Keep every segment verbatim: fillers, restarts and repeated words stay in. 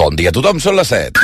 Bon dia a tothom, són les set.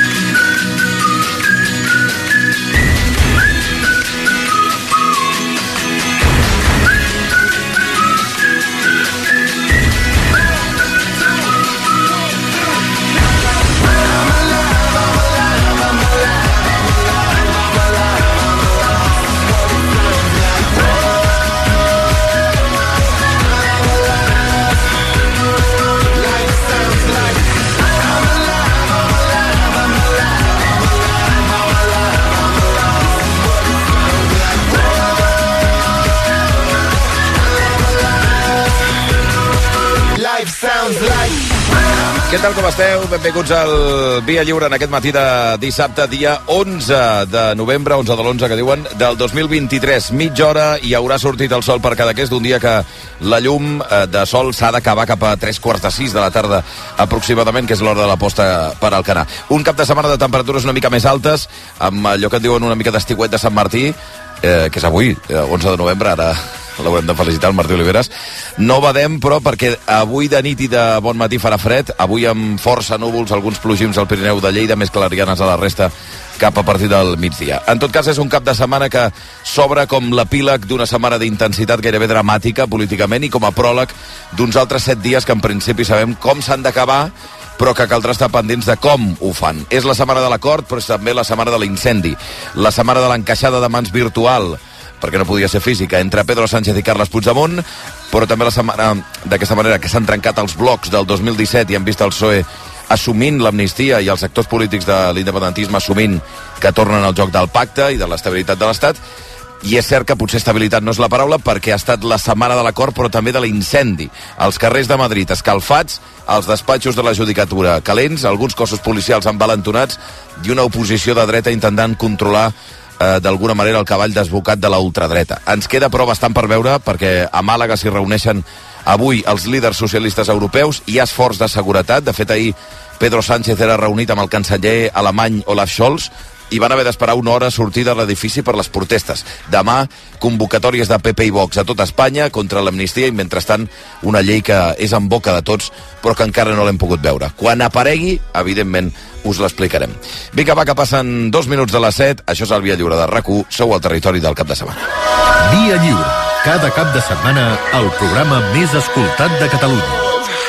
Què tal, com esteu? Benvinguts al Via Lliure en aquest matí de dissabte, dia onze de novembre, onze de l'onze que diuen, del dos mil vint-i-tres. Mitja hora i haurà sortit el sol per Cadaqués d'un dia que la llum de sol s'ha d'acabar cap a tres quarts de sis de la tarda aproximadament, que és l'hora de la posta per Alcanar. Un cap de setmana de temperatures una mica més altes, amb allò que en diuen una mica d'estiuet de Sant Martí, eh, que és avui, onze de novembre, ara l'haurem de felicitar, el Martí Oliveres. No badem, però, perquè avui de nit i de bon matí farà fred, avui amb força núvols, alguns plogims al Pirineu de Lleida, més clarianes a la resta cap a partir del migdia. En tot cas, és un cap de setmana que s'obre com l'epíleg d'una setmana d'intensitat gairebé dramàtica políticament i com a pròleg d'uns altres set dies que en principi sabem com s'han d'acabar, però que caldrà estar pendents de com ho fan. És la setmana de l'acord, però és també la setmana de l'incendi, la setmana de l'encaixada de mans virtual, perquè no podia ser física, entre Pedro Sánchez i Carles Puigdemont, però també la setmana d'aquesta manera que s'han trencat els blocs del dos mil disset i han vist el P S O E assumint l'amnistia i els sectors polítics de l'independentisme assumint que tornen al joc del pacte i de l'estabilitat de l'Estat. I és cert que potser estabilitat no és la paraula, perquè ha estat la setmana de l'acord, però també de l'incendi. Els carrers de Madrid escalfats, els despatxos de la judicatura calents, alguns cossos policials envalentonats i una oposició de dreta intentant controlar eh, d'alguna manera el cavall desbocat de la ultradreta. Ens queda però bastant per veure, perquè a Màlaga s'hi reuneixen avui els líders socialistes europeus, hi ha esforç de seguretat. De fet, ahir Pedro Sánchez era reunit amb el canceller alemany Olaf Scholz i van haver d'esperar una hora a sortir de l'edifici per les protestes. Demà, convocatòries de P P i Vox a tota Espanya contra l'amnistia i, mentrestant, una llei que és en boca de tots, però que encara no l'hem pogut veure. Quan aparegui, evidentment, us l'explicarem. Vinga, va, que passen dos minuts de les set. Això és el Via Lliure de RAC u. Sou al territori del cap de setmana. Via Lliure. Cada cap de setmana, el programa més escoltat de Catalunya.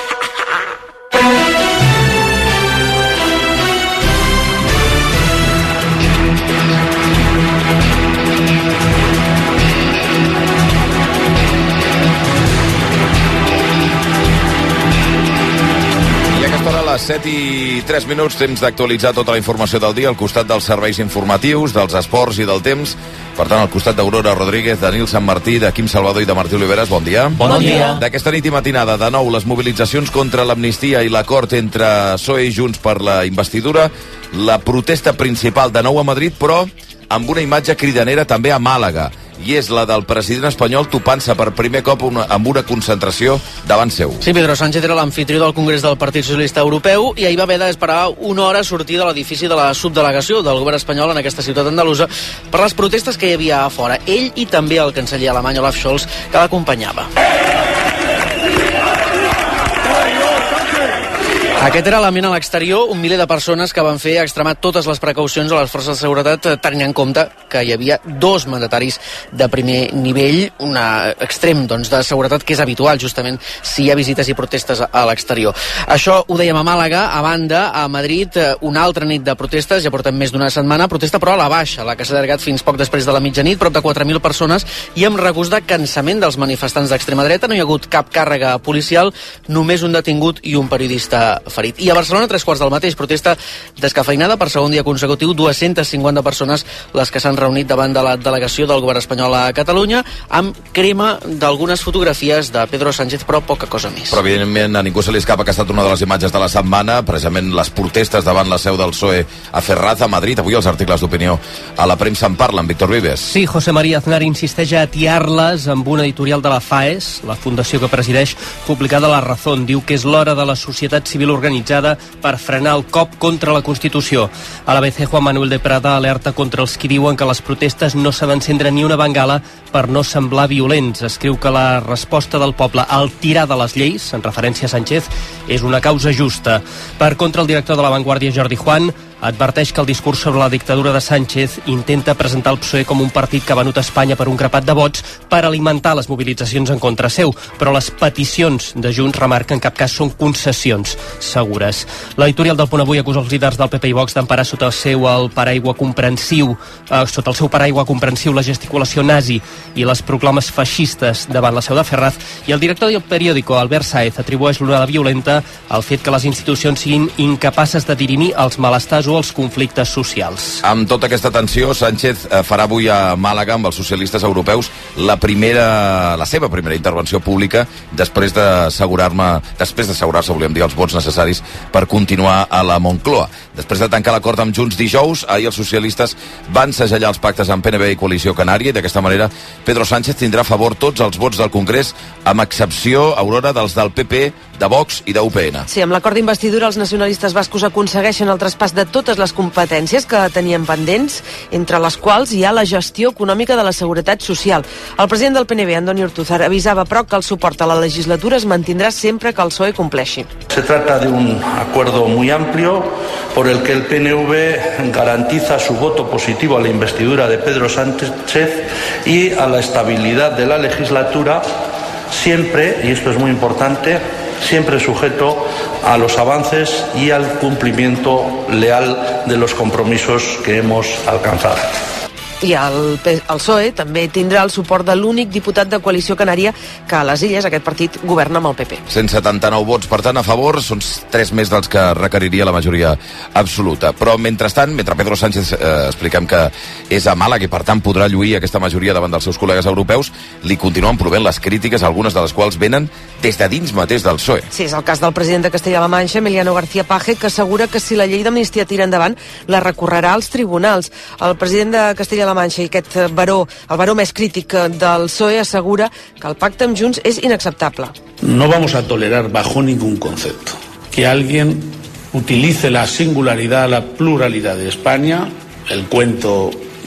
A les set i tres minuts, temps d'actualitzar tota la informació del dia al costat dels serveis informatius, dels esports i del temps. Per tant, al costat d'Aurora Rodríguez, de Nil Sant Martí, de Quim Salvador i de Martí Oliveres. Bon dia. Bon dia. D'aquesta nit i matinada, de nou, les mobilitzacions contra l'amnistia i l'acord entre P S O E i Junts per la investidura, la protesta principal de nou a Madrid, però amb una imatge cridanera també a Màlaga, i és la del president espanyol topant-se per primer cop una, amb una concentració davant seu. Sí, Pedro Sánchez era l'amfitrió del Congrés del Partit Socialista Europeu i ahir va haver d'esperar una hora a sortir de l'edifici de la subdelegació del govern espanyol en aquesta ciutat andalusa per les protestes que hi havia a fora. Ell i també el canceller alemany Olaf Scholz, que l'acompanyava. Aquest era l'ambient a l'exterior, un miler de persones que van fer extremar totes les precaucions a les forces de seguretat, tenint en compte que hi havia dos mandataris de primer nivell, un extrem doncs, de seguretat que és habitual justament si hi ha visites i protestes a l'exterior. Això ho dèiem a Màlaga. A banda, a Madrid, una altra nit de protestes, ja portem més d'una setmana, protesta però a la baixa, la que s'ha allargat fins poc després de la mitjanit, prop de quatre mil persones, i amb regust de cansament dels manifestants d'extrema dreta. No hi ha hagut cap càrrega policial, només un detingut i un periodista ferit. I a Barcelona, tres quarts del mateix, protesta descafeinada per segon dia consecutiu, dues-centes cinquanta persones les que s'han reunit davant de la delegació del govern espanyol a Catalunya, amb crema d'algunes fotografies de Pedro Sánchez, però poca cosa més. Però evidentment a ningú se li escapa que ha estat una de les imatges de la setmana, precisament les protestes davant la seu del P S O E a Ferraz, a Madrid. Avui els articles d'opinió a la premsa en parlen. Víctor Vives. Sí, José María Aznar insisteix a atiar-les amb una editorial de la FAES, la fundació que presideix, publicada a La Razón. Diu que és l'hora de la societat civil organitzada organitzada per frenar el cop contra la Constitució. A l'A B C, Juan Manuel de Prada alerta contra els qui diuen que les protestes no s'ha d'encendre ni una bengala per no semblar violents. Escriu que la resposta del poble al tirar de les lleis, en referència a Sánchez, és una causa justa. Per contra, el director de La Vanguardia, Jordi Juan, adverteix que el discurs sobre la dictadura de Sánchez intenta presentar el P S O E com un partit que ha venut a Espanya per un grapat de vots per alimentar les mobilitzacions en contra seu, però les peticions de Junts, remarca, en cap cas són concessions segures. L'editorial del Punt Avui acusa els líders del P P i Vox d'emparar sota el seu el paraigua comprensiu, eh, sota el seu paraigua comprensiu la gesticulació nazi i les proclames feixistes davant la seu de Ferraz, i el director del periòdico, Albert Sáez, atribueix l'onada violenta al fet que les institucions siguin incapaces de dirimir els malestars o els conflictes socials. Amb tota aquesta tensió, Sánchez farà avui a Màlaga amb els socialistes europeus la primera, la seva primera intervenció pública després d'assegurar-me, després d'assegurar-se, volíem dir, els vots necessaris per continuar a la Moncloa. Després de tancar l'acord amb Junts dijous, ahir els socialistes van segellar els pactes amb P N V i Coalició Canària i d'aquesta manera Pedro Sánchez tindrà a favor tots els vots del Congrés, amb excepció, Aurora, dels del P P, de Vox i de U P N. Sí, amb l'acord d'investidura els nacionalistes bascos aconsegueixen el traspàs de totes les competències que tenien pendents, entre les quals hi ha la gestió econòmica de la seguretat social. El president del P N V, Andoni Ortúzar, avisava, però, que el suport a la legislatura es mantindrà sempre que el P S O E compleixi. Se trata de un acuerdo muy amplio por el que el P N V garantiza su voto positivo a la investidura de Pedro Sánchez y a la estabilidad de la legislatura, siempre, y esto es muy importante, siempre sujeto a los avances y al cumplimiento leal de los compromisos que hemos alcanzado. I el, el P S O E també tindrà el suport de l'únic diputat de Coalició Canària que a les Illes aquest partit governa amb el P P. cent setanta-nou vots, per tant, a favor, són tres més dels que requeriria la majoria absoluta. Però, mentrestant, mentre Pedro Sánchez eh, expliquem que és a Màlaga i, per tant, podrà lluir aquesta majoria davant dels seus col·legues europeus, li continuen provent les crítiques, algunes de les quals venen des de dins mateix del P S O E. Sí, és el cas del president de Castella-La Manxa, Emiliano García Paje, que assegura que si la llei d'amnistia tira endavant, la recorrerà als tribunals. El president de Castella-La Manxa i aquest baró, el baró més crític del P S O E, assegura que el pacte amb Junts és inacceptable. No vamos a tolerar bajo ningún concepto que alguien utilice la singularidad, la pluralidad de España, el cuento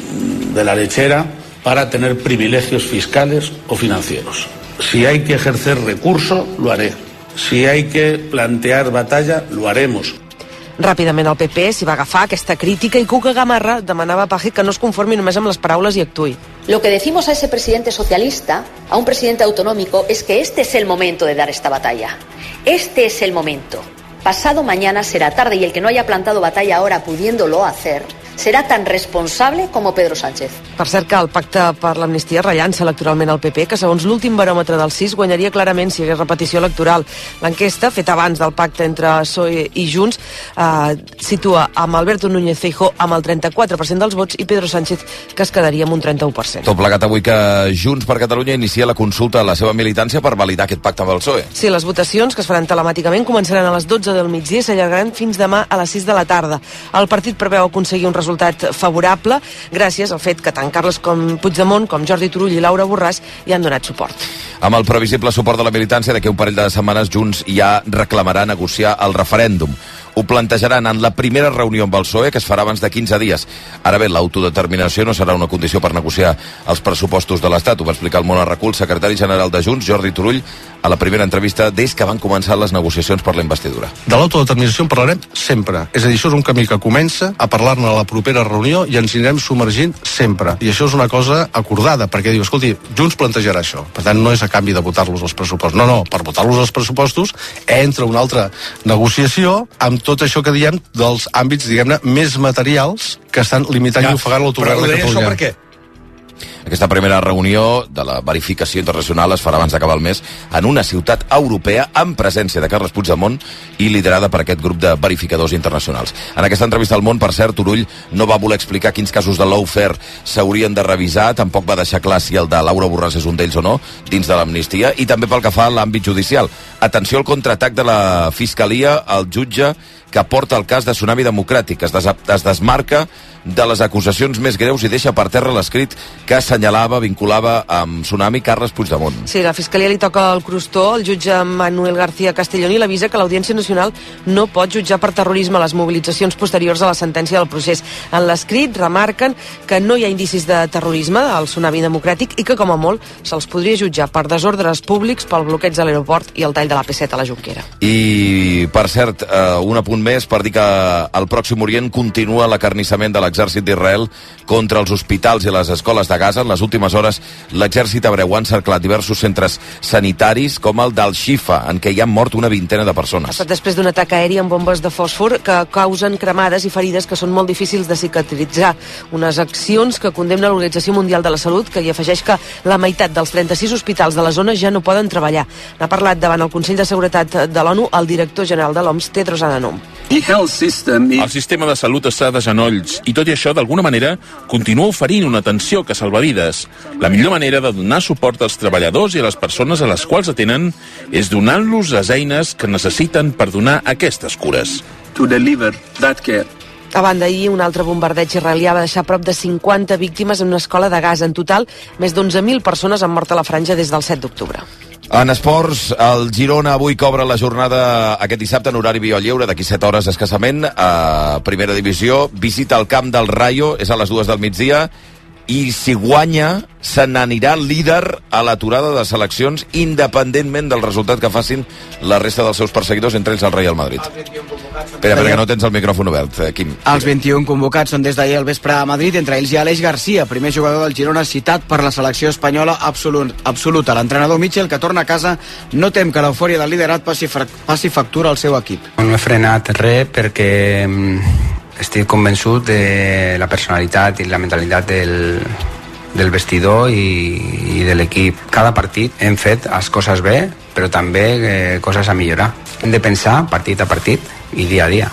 de la lechera, para tener privilegios fiscales o financieros. Si hay que ejercer recurso, lo haré. Si hay que plantear batalla, lo haremos. Ràpidament el P P s'hi va agafar aquesta crítica i Cuca Gamarra demanava a Paje que no es conformi només amb les paraules i actuï. Lo que decimos a ese presidente socialista, a un presidente autonómico, es que este es el momento de dar esta batalla. Este es el momento. Pasado mañana será tarde y el que no haya plantado batalla ahora pudiéndolo hacer serà tan responsable com Pedro Sánchez. Per cert que el pacte per l'amnistia rellança electoralment el P P, que segons l'últim baròmetre del C I S guanyaria clarament si hi hagués repetició electoral. L'enquesta, feta abans del pacte entre P S O E i Junts, eh, situa amb Alberto Núñez Feijóo amb el trenta-quatre per cent dels vots i Pedro Sánchez, que es quedaria amb un trenta-u per cent. Tot plegat avui que Junts per Catalunya inicia la consulta a la seva militància per validar aquest pacte amb el P S O E. Sí, les votacions, que es faran telemàticament, començaran a les dotze del migdia i s'allargaran fins demà a les sis de la tarda. El partit preveu aconseguir un resultat favorable gràcies al fet que tant Carles com Puigdemont com Jordi Turull i Laura Borràs hi han donat suport. Amb el previsible suport de la militància, d'aquí un parell de setmanes Junts ja reclamarà negociar el referèndum. Ho plantejaran en la primera reunió amb el P S O E, que es farà abans de quinze dies. Ara bé, l'autodeterminació no serà una condició per negociar els pressupostos de l'Estat. Ho va explicar el Món Arracul, secretari general de Junts, Jordi Turull, a la primera entrevista des que van començar les negociacions per la investidura. De l'autodeterminació en parlarem sempre. És a dir, això és un camí que comença a parlar-ne a la propera reunió i ens anirem submergint sempre. I això és una cosa acordada, perquè diu, escolti, Junts plantejarà això. Per tant, no és a canvi de votar-los els pressupostos. No, no, per votar-los els pressupostos entra una altra negociació amb tot això que diem dels àmbits, diguem-ne, més materials que estan limitant ja, i ofegant l'autogovern de Catalunya. Però per què? Aquesta primera reunió de la verificació internacional es farà abans d'acabar el mes en una ciutat europea amb presència de Carles Puigdemont i liderada per aquest grup de verificadors internacionals. En aquesta entrevista al Món, per cert, Turull no va voler explicar quins casos de lawfare s'haurien de revisar, tampoc va deixar clar si el de Laura Borràs és un d'ells o no, dins de l'amnistia, i també pel que fa a l'àmbit judicial. Atenció al contraatac de la Fiscalia al jutge que porta el cas de Tsunami Democràtic. Es, des es desmarca de les acusacions més greus i deixa per terra l'escrit que assenyala assenyalava, vinculava amb Tsunami Carles Puigdemont. Sí, la Fiscalia li toca el crostó. El jutge Manuel García Castellón l'avisa que l'Audiència Nacional no pot jutjar per terrorisme les mobilitzacions posteriors a la sentència del procés. En l'escrit remarquen que no hi ha indicis de terrorisme al Tsunami Democràtic i que, com a molt, se'ls podria jutjar per desordres públics, pel bloqueig de l'aeroport i el tall de l'A P set a la Jonquera. I, per cert, eh, un apunt més per dir que al Pròxim Orient continua l'acarnissament de l'exèrcit d'Israel contra els hospitals i les escoles de Gaza. En les últimes hores, l'exèrcit hebreu ha encerclat diversos centres sanitaris, com el d'Al-Shifa, en què hi han mort una vintena de persones. Ha estat després d'un atac aeri amb bombes de fòsfor que causen cremades i ferides que són molt difícils de cicatritzar. Unes accions que condemna l'Organització Mundial de la Salut, que hi afegeix que la meitat dels trenta-sis hospitals de la zona ja no poden treballar. N'ha parlat davant el Consell de Seguretat de l'ONU el director general de l'O M S, Tedros Adhanom. El sistema de salut està de genolls i tot i això, d'alguna manera, continua oferint una atenció que salva vides. La millor manera de donar suport als treballadors i a les persones a les quals atenen és donant-los les eines que necessiten per donar aquestes cures. A banda, ahir un altre bombardeig israelià va deixar prop de cinquanta víctimes en una escola de Gaza. En total, més d'onze mil persones han mort a la franja des del set d'octubre. En esports, el Girona avui cobra la jornada aquest dissabte en horari biolliure, d'aquí set hores escassament, a primera divisió. Visita el camp del Rayo, és a les dues del migdia, i si guanya se n'anirà líder a l'aturada de seleccions independentment del resultat que facin la resta dels seus perseguidors, entre ells el Real Madrid. Espera, espera, que no tens el micròfon obert, Quim. Els vint-i-un convocats són des d'ahir al vespre a Madrid, entre ells hi ha Aleix Garcia, primer jugador del Girona citat per la selecció espanyola absolut, absoluta. L'entrenador Michel, que torna a casa, no tem que l'eufòria del liderat passi, passi factura al seu equip. No he frenat res perquè estic convençut de la personalitat i la mentalitat del, del vestidor i, i de l'equip. Cada partit hem fet les coses bé, però també eh, coses a millorar. Hem de pensar partit a partit i dia a dia,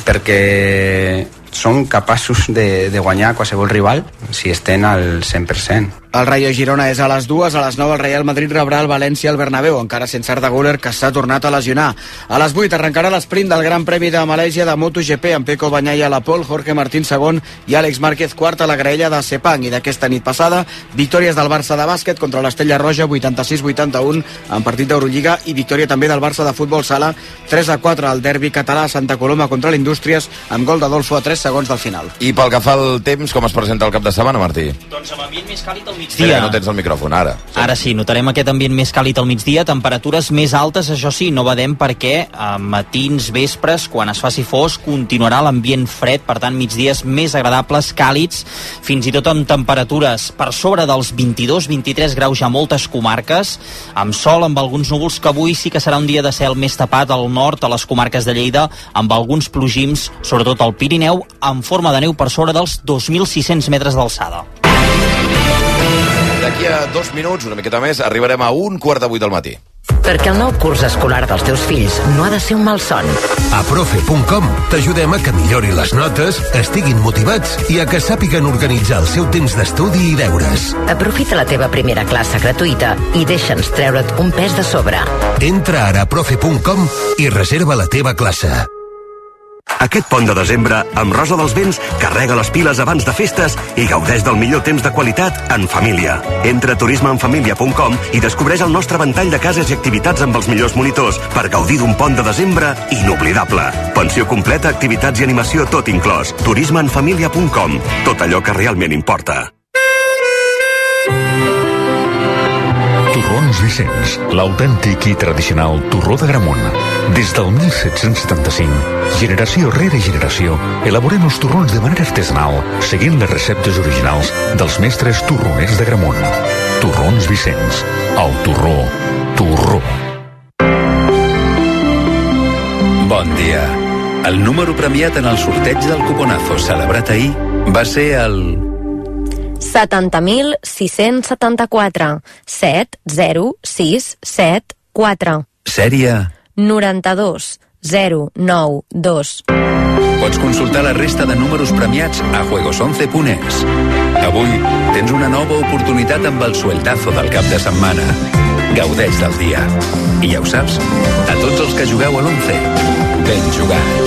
perquè són capaços de, de guanyar qualsevol rival si estem al cent per cent. El Rayo Girona és a les dues, a les nou el Real Madrid rebrà el València al Bernabéu, encara sense Arda Güler, que s'ha tornat a lesionar. A les vuit arrencarà l'esprint del Gran Premi de Malàisia de MotoGP amb Pecco Bagnaia a la pole, Jorge Martín segon i Àlex Márquez quart a la graella de Sepang. I d'aquesta nit passada, victòries del Barça de bàsquet contra l'Estella Roja, vuitanta-sis vuitanta-un en partit d'Eurolliga, i victòria també del Barça de futbol sala, tres a quatre al derbi català a Santa Coloma contra l'Indústries, amb gol d'Adolfo a tres segons del final. I pel que fa al temps, com es presenta el cap de setmana, Martí? Doncs amb ambient més càlid al migdia. Espera, no tens el micròfon, ara. Sí. Ara sí, notarem aquest ambient més càlid al migdia, temperatures més altes, això sí, no badem perquè a matins, vespres, quan es faci fosc, continuarà l'ambient fred, per tant, migdies més agradables, càlids, fins i tot amb temperatures per sobre dels vint-i-dos vint-i-tres graus ja a moltes comarques, amb sol, amb alguns núvols, que avui sí que serà un dia de cel més tapat al nord, a les comarques de Lleida, amb alguns plogims, sobretot al Pirineu, en forma de neu per sobre dels dos mil sis-cents metres d'alçada. D'aquí a dos minuts, una miqueta més, arribarem a un quart de vuit del matí. Perquè el nou curs escolar dels teus fills no ha de ser un malson. A profe punt com t'ajudem a que millori les notes, estiguin motivats i a que sàpiguen organitzar el seu temps d'estudi i deures. Aprofita la teva primera classe gratuïta i deixa'ns treure't un pes de sobre. Entra ara a profe punt com i reserva la teva classe. Aquest pont de desembre, amb Rosa dels Vents, carrega les piles abans de festes i gaudeix del millor temps de qualitat en família. Entra a turisme en família punt com i descobreix el nostre ventall de cases i activitats amb els millors monitors per gaudir d'un pont de desembre inoblidable. Pensió completa, activitats i animació, tot inclòs. turisme en família punt com. Tot allò que realment importa. Torrons Vicenç, l'autèntic i tradicional torró d'Agramunt. Des del mil set-cents setanta-cinc, generació rere generació, elaborem els torrons de manera artesanal, seguint les receptes originals dels mestres torroners d'Agramunt. Torrons Vicenç, el torró, torró. Bon dia. El número premiat en el sorteig del cuponazo celebrat ahir va ser el setanta mil sis-cents setanta-quatre, set zero sis set quatre. Sèrie noranta-dos zero nou dos. Pots consultar la resta de números premiats a juegos once punt es. Avui tens una nova oportunitat amb el sueldazo del cap de setmana. Gaudeix del dia. I ja ho saps, a tots els que jugueu a l'once, ben jugat.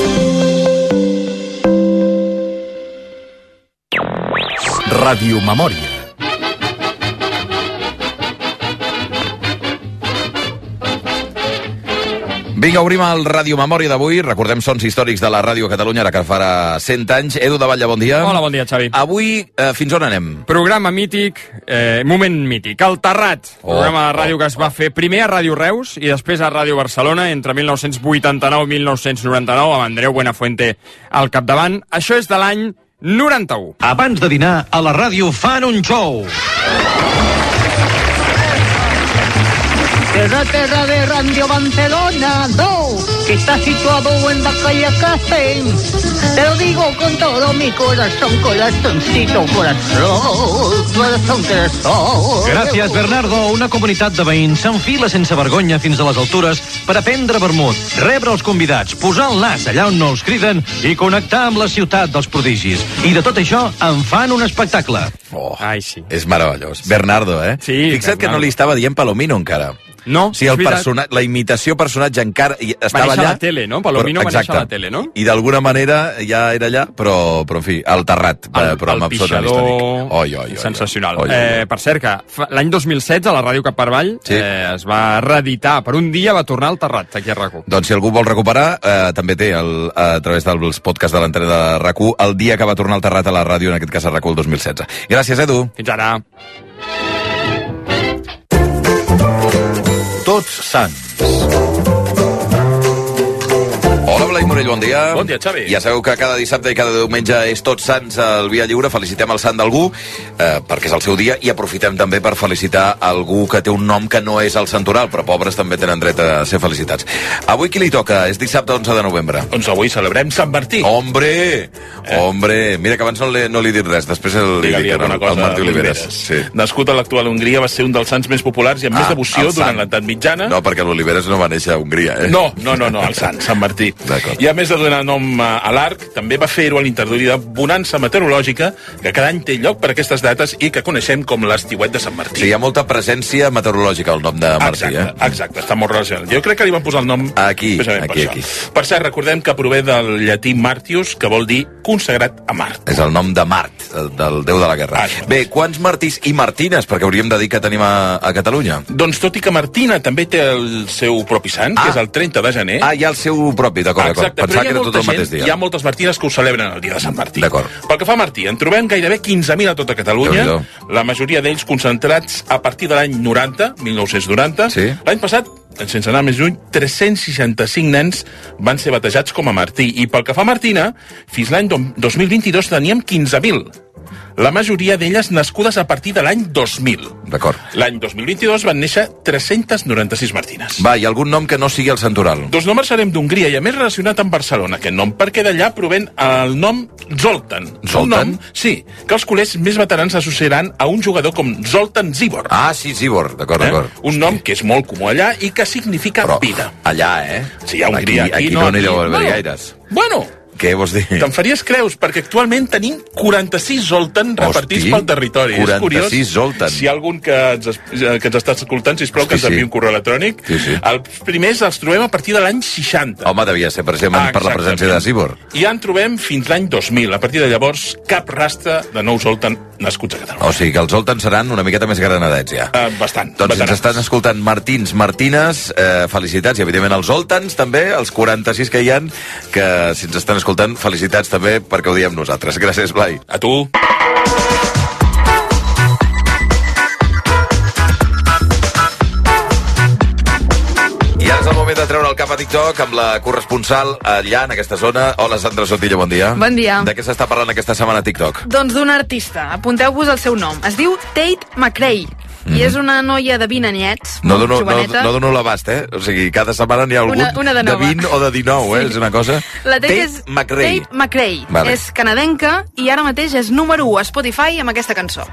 Radiomemòria. Vinga, obrim el Ràdio Memòria d'avui. Recordem sons històrics de la Ràdio Catalunya, ara que farà cent anys. Edu de Batlle, bon dia. Hola, bon dia, Xavi. Avui, eh, fins on anem? Programa mític, eh, moment mític. El Terrat, oh, programa de ràdio oh, que es va fer primer a Ràdio Reus i després a Ràdio Barcelona entre mil nou-cents vuitanta-nou i mil nou-cents noranta-nou, amb Andreu Buenafuente al capdavant. Això és de l'any noranta-u. Abans de dinar, a la ràdio fan un show. Terra, terra de Radio Barcelona, no, que está situado en la calle Café. Te lo digo con todo mi corazón, corazoncito, corazón, corazón, corazón. Gràcies, Bernardo. Una comunitat de veïns s'enfila sense vergonya fins a les altures per aprendre vermut, rebre els convidats, posar el nas allà on no els criden i connectar amb la ciutat dels prodigis. I de tot això en fan un espectacle. Oh, Ai, sí. És meravellós. Bernardo, eh? Sí, Fixa't Bernardo. Que no li estava dient Palomino encara. No, sí, el persona... la imitació personatge encara estava allà. Va néixer a la tele, no? Palomino però, va néixer a la tele, no? I d'alguna manera ja era allà, però, però en fi, el Terrat, el, programa el absolutament històric. Oi, oi, oi. Sensacional. Oi, oi, oi. Eh, per cert, que l'any dos mil setze a la Ràdio Cap per Avall sí. eh, es va reeditar. Per un dia va tornar el Terrat, aquí a RAC u. Doncs si algú vol recuperar, eh, també té el, a través dels podcasts de l'entrena de RAC u el dia que va tornar el Terrat a la ràdio, en aquest cas a RAC u el dos mil setze. Gràcies, Edu. Fins ara. Tots Sants. Hola, Blai Morell, bon dia. Bon dia, Xavi. Ja sabeu que cada dissabte i cada diumenge és Tots Sants al Via Lliure. Felicitem el sant d'algú, eh, perquè és el seu dia, i aprofitem també per felicitar algú que té un nom que no és el santoral, però pobres també tenen dret a ser felicitats. Avui qui li toca? És dissabte onze de novembre. Doncs avui celebrem Sant Martí. Hombre! Eh? Hombre! Mira que abans no li, no li he dit res, després el, li dic el, el Martí Oliveres. Sí. Nascut a l'actual Hongria, va ser un dels sants més populars i amb ah, més devoció durant l'edat mitjana. No, perquè l'Oliveres no va néixer a Hongria, eh? No, no, no, no el sant, Sant Martí. I a més de donar nom a l'arc, també va fer-ho a l'interludi de bonança meteorològica, que cada any té lloc per aquestes dates i que coneixem com l'estiuet de Sant Martí. Sí, hi ha molta presència meteorològica al nom de Martí, exacte, eh? Exacte, està molt relacionat. Jo crec que li van posar el nom aquí, aquí, per aquí. Per cert, recordem que prové del llatí Martius, que vol dir consagrat a Mart. És el nom de Mart, del déu de la guerra. Ah, bé, quants Martís i Martines, perquè hauríem de dir que tenim a, a Catalunya? Doncs tot i que Martina també té el seu propi sant, ah. que és el trenta de gener. Ah, hi ha el seu propi, d'acord, d'acord. Pensava que era tot el mateix dia. Hi ha moltes Martines que ho celebren el dia de Sant Martí. D'acord. Pel que fa a Martí, en trobem gairebé quinze mil a tota Catalunya, la majoria d'ells concentrats a partir de l'any noranta, mil nou-cents noranta. Sí. L'any passat, sense anar més lluny, tres-cents seixanta-cinc nens van ser batejats com a Martí. I pel que fa a Martina, fins l'any dos mil vint-i-dos teníem quinze mil. La majoria d'elles nascudes a partir de l'any dos mil. D'acord. L'any dos mil vint-i-dos van néixer tres-cents noranta-sis Martines. Va, hi ha algun nom que no sigui el santoral? Doncs no marxarem d'Hongria i a més relacionat amb Barcelona, aquest nom, perquè d'allà proven el nom Zoltan. Zoltan? Nom, sí, que els culers més veterans associaran a un jugador com Zoltan Zibor. Ah, sí, Zibor, d'acord, eh? d'acord. Un nom que és molt comú allà i que significa Però vida. Allà, eh? Sí, a Hongria. Aquí, aquí, aquí no n'hi deu haver gaires. Bueno... Què vols dir? Te'n faries creus, perquè actualment tenim quaranta-sis Zoltan repartits pel territori. quaranta-sis és curiós. Zoltan. Si hi ha algun que ens, que ens està escoltant, sisplau, que ens enviï un correu electrònic. Sí, sí. Els primers els trobem a partir de l'any seixanta. Home, devia ser precisament ah, per la presència de Zibor. I ja en trobem fins l'any dos mil. A partir de llavors, cap rastre de nous Zoltan nascuts a Catalunya. O sigui que els Zoltan seran una miqueta més granadets, ja. Uh, bastant. Doncs veterans. ens estan escoltant Martins, Martines, eh, felicitats, i evidentment els Zoltans també, els quaranta-sis que hi ha, que si ens estan escoltant, felicitats també perquè ho diem nosaltres. Gràcies, Blai. A tu. I ara és el moment de treure el cap a TikTok amb la corresponsal allà, en aquesta zona. Hola, Sandra Sotillo, bon dia. Bon dia. De què s'està parlant aquesta setmana a TikTok? Doncs d'un artista. Apunteu-vos el seu nom. Es diu Tate McRae. Mm. I és una noia de vint anyets, no dono, no, joveneta. no dono l'abast, eh? O sigui, cada setmana n'hi ha algun una, una de, de vint o de dinou, eh? Sí. És una cosa... La Tate, Tate és McRae. Tate McRae. Vale. És canadenca i ara mateix és número u a Spotify amb aquesta cançó.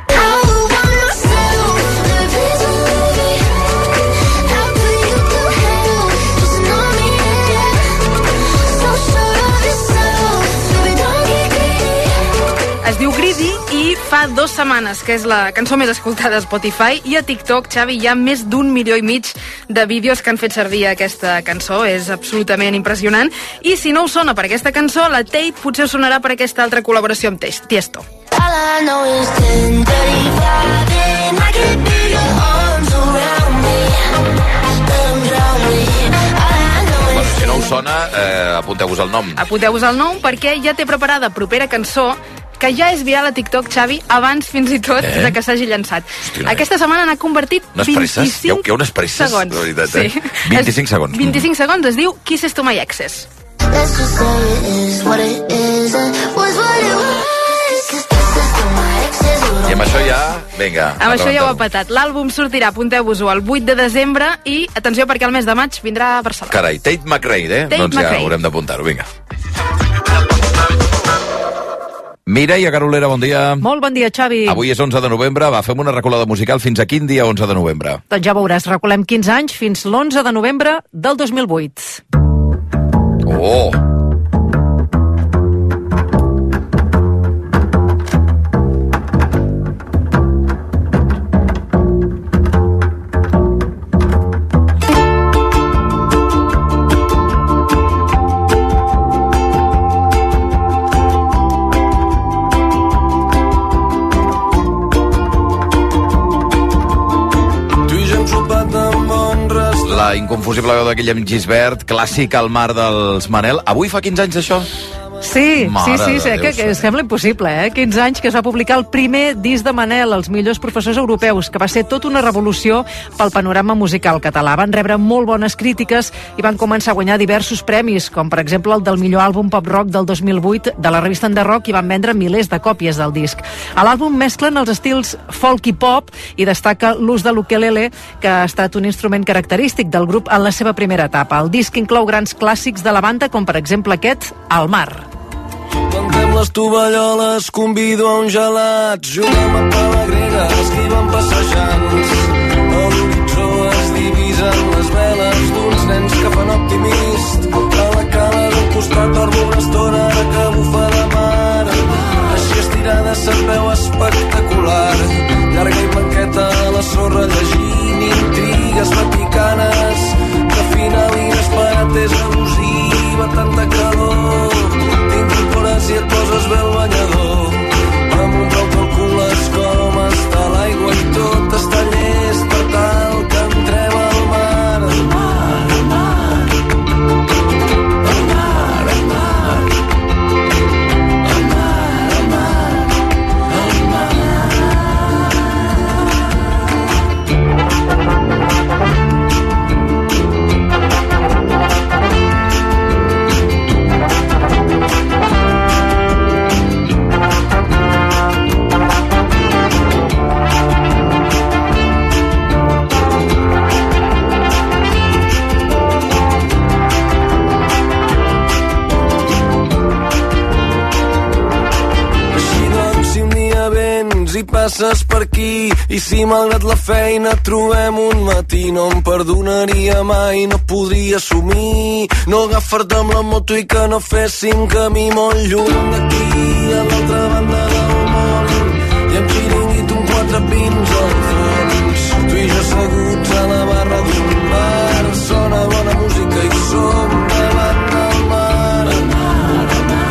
Es diu Greedy i fa dues setmanes que és la cançó més escoltada a Spotify, i a TikTok, Xavi, hi ha més d'un milió i mig de vídeos que han fet servir aquesta cançó. És absolutament impressionant. I si no us sona per aquesta cançó, la Tate potser us sonarà per aquesta altra col·laboració amb Tiesto. All I know is ten thirty-five and I can feel your arms around me, arms around me. All I know is sona, eh, apunteu-vos el nom. Apunteu-vos el nom perquè ja té preparada propera cançó que ja és viral a TikTok, Xavi, abans fins i tot eh? de que s'hagi llançat. Hòstia, Aquesta setmana n'ha convertit vint-i-cinc hi ha, hi ha unes presses, segons. De veritat, eh? Sí. vint-i-cinc segons. vint-i-cinc segons, es diu Kisses to my exes. I amb això ja, vinga. Amb això ja ho ha patat. L'àlbum sortirà, apunteu-vos-ho, el vuit de desembre i, atenció, perquè el mes de maig vindrà a Barcelona. Carai, Tate McRae, eh? Tate doncs McRae. Ja haurem d'apuntar-ho, vinga. Mireia Carolera, bon dia. Molt bon dia, Xavi. Avui és onze de novembre, va, fem una reculada musical fins a quin dia onze de novembre? Doncs ja veuràs, reculem quinze anys fins l'onze de novembre del dos mil vuit. Oh! La inconfusible veu de Guillem Gisbert, clàssic al mar dels Manel. Avui fa quinze anys d'això? Sí, Mare sí, sí, de sí Déu, que, que sembla impossible, eh? quinze anys que es va publicar el primer disc de Manel, Els millors professors europeus, que va ser tota una revolució pel panorama musical català. Van rebre molt bones crítiques i van començar a guanyar diversos premis, com per exemple el del millor àlbum pop-rock del dos mil vuit de la revista Enderrock, i van vendre milers de còpies del disc. A l'àlbum mesclen els estils folk i pop i destaca l'ús de l'ukelele, que ha estat un instrument característic del grup en la seva primera etapa. El disc inclou grans clàssics de la banda, com per exemple aquest, Al mar. Plantem les tovalloles, convido a un gelat, juguem a pala grega, esquivem passejants. A l'horitzó es divisen les veles d'uns nens que fan optimist. A la cala d'un costat dormo una estona que bufa de mar. Així estirada se't veu espectacular. Llarga i blanqueta a la sorra llegint intrigues vaticanes. Que final inesperat és elusiva, tanta calor. T'incorpores i et poses bé el banyador. Amb un prou calcules com està l'aigua i tot està llest per tal que entrem al mar. Al mar, al mar. Al mar, al mar. Al mar, al mar. Al mar. I passes per aquí, i si malgrat la feina trobem un matí, no em perdonaria mai, no podria assumir no agafar-te amb la moto i que no féssim camí molt lluny d'aquí, a l'altra banda del món, i amb xiringuit un quatre pins al fons, tu i jo asseguts a la barra d'un bar, sona bona música i som davant del mar. Al mar, al mar.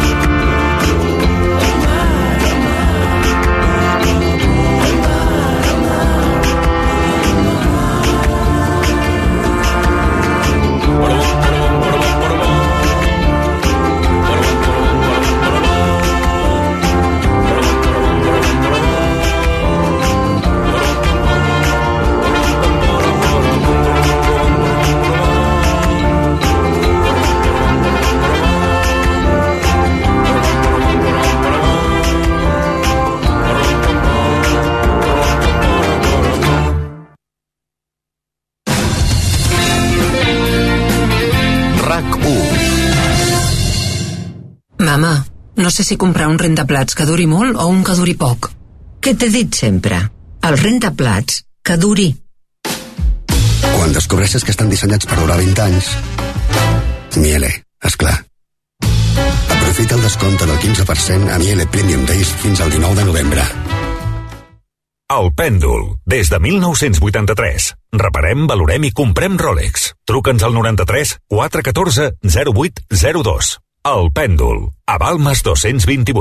Mama, no sé si comprar un rentaplats que duri molt o un que duri poc. Què t'he dit sempre? El rentaplats que duri. Quan descobreixes que estan dissenyats per durar vint anys, Miele, esclar. Aprofita el descompte del quinze per cent a Miele Premium Days fins al dinou de novembre. El Pèndol, des de mil nou-cents vuitanta-tres. Reparem, valorem i comprem Rolex. Truca'ns al noranta-tres quatre catorze zero vuit zero dos. El Pèndol, a Balmes dos-cents vint-i-vuit.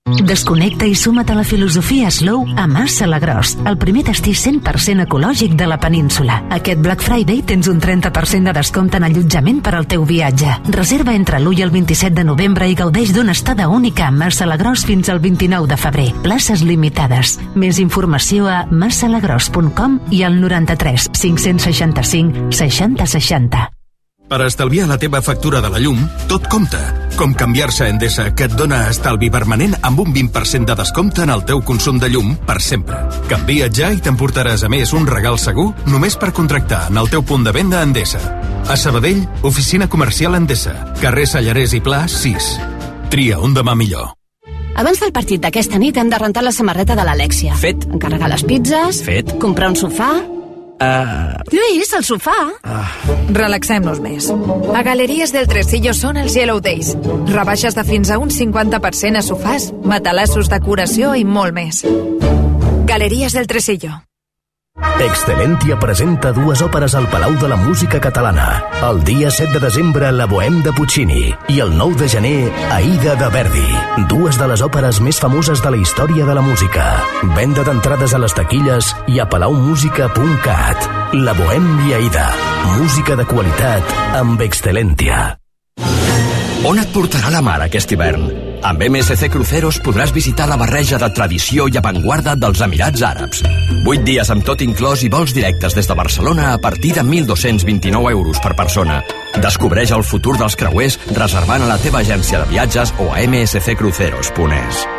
Desconnecta i suma't a la filosofia Slow a Mas Salagros, el primer destí cent per cent ecològic de la península. Aquest Black Friday tens un trenta per cent de descompte en allotjament per al teu viatge. Reserva entre l'u i el vint-i-set de novembre i gaudeix d'una estada única a Mas Salagros fins al vint-i-nou de febrer. Places limitades. Més informació a mas salagros punt com i al noranta-tres cinc-cents seixanta-cinc seixanta seixanta. Per estalviar la teva factura de la llum, tot compta. Com canviar-se a Endesa, que et dona estalvi permanent amb un vint per cent de descompte en el teu consum de llum per sempre. Canvia't ja i t'emportaràs a més un regal segur només per contractar en el teu punt de venda Endesa. A Sabadell, oficina comercial Endesa, carrer Sallarès i Pla sis. Tria un demà millor. Abans del partit d'aquesta nit hem de rentar la samarreta de l'Alèxia. Fet. Encarregar les pizzas. Fet. Comprar un sofà. Uh... Lluís, el sofà. Uh... Relaxem-nos més. A Galeries del Tresillo són els Yellow Days. Rebaixes de fins a un cinquanta per cent a sofàs, matalassos, decoració i molt més. Galeries del Tresillo. Excelentia presenta dues òperes al Palau de la Música Catalana. El dia set de desembre, La Bohème de Puccini, i el nou de gener, Aida de Verdi. Dues de les òperes més famoses de la història de la música. Venda d'entrades a les taquilles i a palaumusica punt cat. La Bohème i Aida. Música de qualitat amb Excelentia. On et portarà la mar aquest hivern? Amb M S C Cruceros podràs visitar la barreja de tradició i avantguarda dels Emirats Àrabs. Vuit dies amb tot inclòs i vols directes des de Barcelona a partir de mil dos-cents vint-i-nou euros per persona. Descobreix el futur dels creuers reservant a la teva agència de viatges o a m s c cruceros punt e s.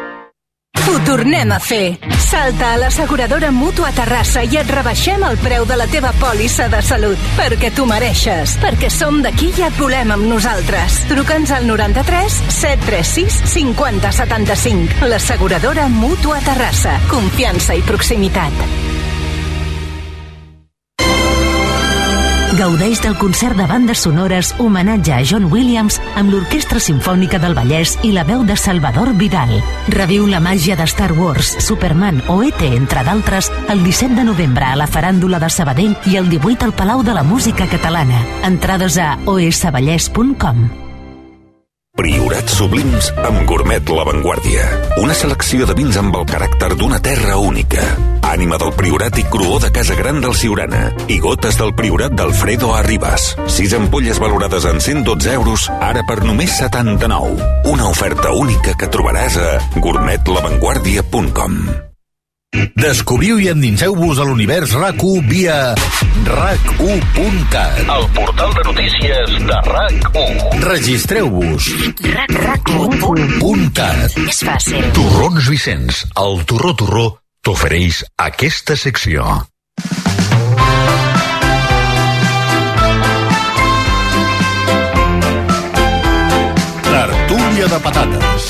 Ho tornem a fer. Salta a l'asseguradora Mútua Terrassa i et rebaixem el preu de la teva pòlissa de salut. Perquè tu mereixes. Perquè som d'aquí i et volem amb nosaltres. Truca'ns al noranta-tres set tres sis cinquanta setanta-cinc. L'asseguradora Mútua Terrassa. Confiança i proximitat. Gaudeix del concert de bandes sonores homenatge a John Williams amb l'Orquestra Simfònica del Vallès i la veu de Salvador Vidal. Reviu la màgia de Star Wars, Superman o E T, entre d'altres, el disset de novembre a la Faràndula de Sabadell i el divuit al Palau de la Música Catalana. Entrades a o s vallès punt com. Priorats sublims amb Gourmet La Vanguardia. Una selecció de vins amb el caràcter d'una terra única. Ànima del Priorat i Cruó de Casa Gran del Siurana. I gotes del Priorat d'Alfredo Arribas. Sis ampolles valorades en cent dotze euros, ara per només setanta-nou. Una oferta única que trobaràs a gourmet la vanguardia punt com. Descobriu i endinseu-vos a l'univers RAC u via rac u punt cat, el portal de notícies de RAC u. Registreu-vos. rac u punt cat. És fàcil. Torrons Vicenç, el Torró Torró, t'ofereix aquesta secció. Tertúlia de patates.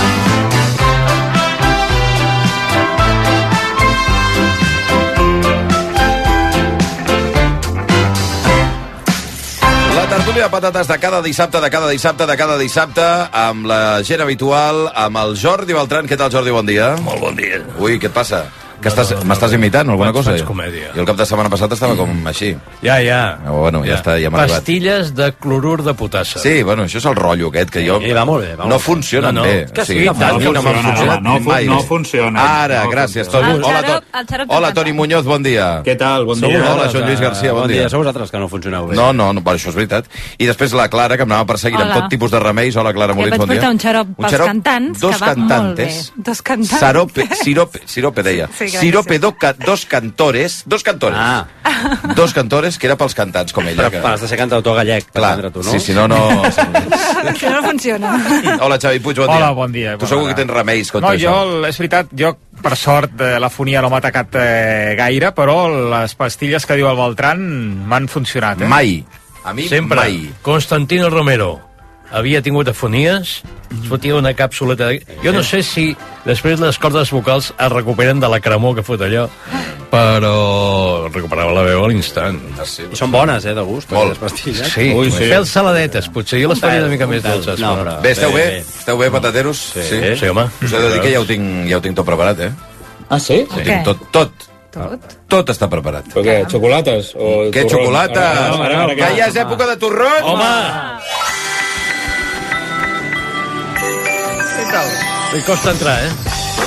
Tertúlia de patates de cada dissabte, de cada dissabte, de cada dissabte, amb la gent habitual, amb el Jordi Beltran. Què tal, Jordi? Bon dia. Molt bon dia. Ui, què et passa? Que No, estàs, no, no, m'estàs imitant, alguna faig- cosa? faig comèdia. Jo el cap de setmana passat estava com així. Ja, ja. Oh, bueno, ja, ja està, ja m'ha arribat. Pastilles de clorur de potassa. Sí, bueno, això és el rotllo aquest, que jo... Sí, va molt bé, va molt no bé. funcionen No, no. bé. Que O sí, sigui, tant, a mi no m'han funciona, funcionat no, no, mai. no funciona. Ara, No gràcies, funciona. Toni. El Hola, xarop- to... el xarop de Hola, patates. Toni Muñoz, bon dia. Què tal? Bon Sou dia. Hola, Joan Lluís Garcia, bon, Bon dia. dia. Sou vosaltres que no funcioneu bé. No, no, no, per això és veritat. I després la Clara, que em anava perseguint amb Hola. tot tipus de remeis. Hola, Clara Jo Molins, vaig bon dia. portar un xarop pels cantants, dos que va cantantes. molt bé. Dos cantants. Sarope, sirope, sirope deia. Sí, gràcies. Sirope do, ca, dos cantores, dos cantores. Ah. Dos cantores, que era pels cantants, com ella. Però Que... has de ser cantautor gallec, per Clar, entendre tu, no? sí, si no, no... Que no funciona. Hola, Xavi Puig, bon dia. Hola, bon dia. Tu Bona segur hora. que tens remeis contra No, això. jo, és veritat, jo, per sort, eh, la fonia no m'ha atacat eh, gaire, però les pastilles que diu el Beltran m'han funcionat, eh? Mai. A mi Sempre. mai. Constantino Romero havia tingut afonies, es fotia una càpsula de... Jo no sé si després les cordes vocals es recuperen de la cremor que fot allò, però recuperava la veu a l'instant. I són bones, eh, de gust, Molt. les pastilles. Sí. Ui, sí. sí. Pèls saladetes, potser jo les faria una mica més dolces. No, però... bé, esteu bé? Esteu bé, patateros? Sí, sí, home. Us he de dir que ja ho tinc, ja ho tinc tot preparat, eh? Ah, sí? Ho tinc tot, tot. Tot? Tot està preparat. Però què, xocolates? O Què, torrons? xocolata? Ara, ara, ara, ara, Que ja és època de torrons? Home! Què tal? Li costa entrar, eh?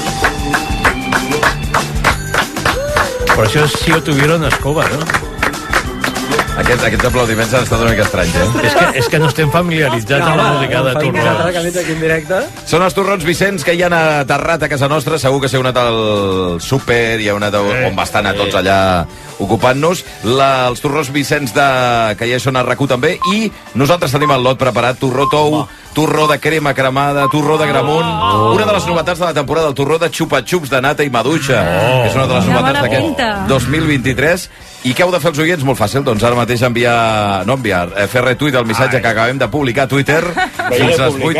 Però això és si ho tuvieron escoba, no? Aquest, aquests aplaudiments han estat una mica estranys, eh? És que, és que no estem familiaritzats amb la música de torrons. Aquí en directe. Són els torrons Vicenç que hi han aterrat a casa nostra. Segur que si heu anat al súper i heu anat on va estar tots allà ocupant-nos. La, els torrons Vicenç de... que ja són a RAC u també. I nosaltres tenim el lot preparat. Torró tou, torró de crema cremada, torró de gramunt. Oh. Una de les novetats de la temporada, el torró de xupa-xups de nata i maduixa. Oh. Que és una de les novetats d'aquest dos mil vint-i-tres. I què heu de fer els oients? Molt fàcil, doncs ara mateix enviar, no enviar, eh, fer retuit del missatge Ai. que acabem de publicar a Twitter fins a les vuit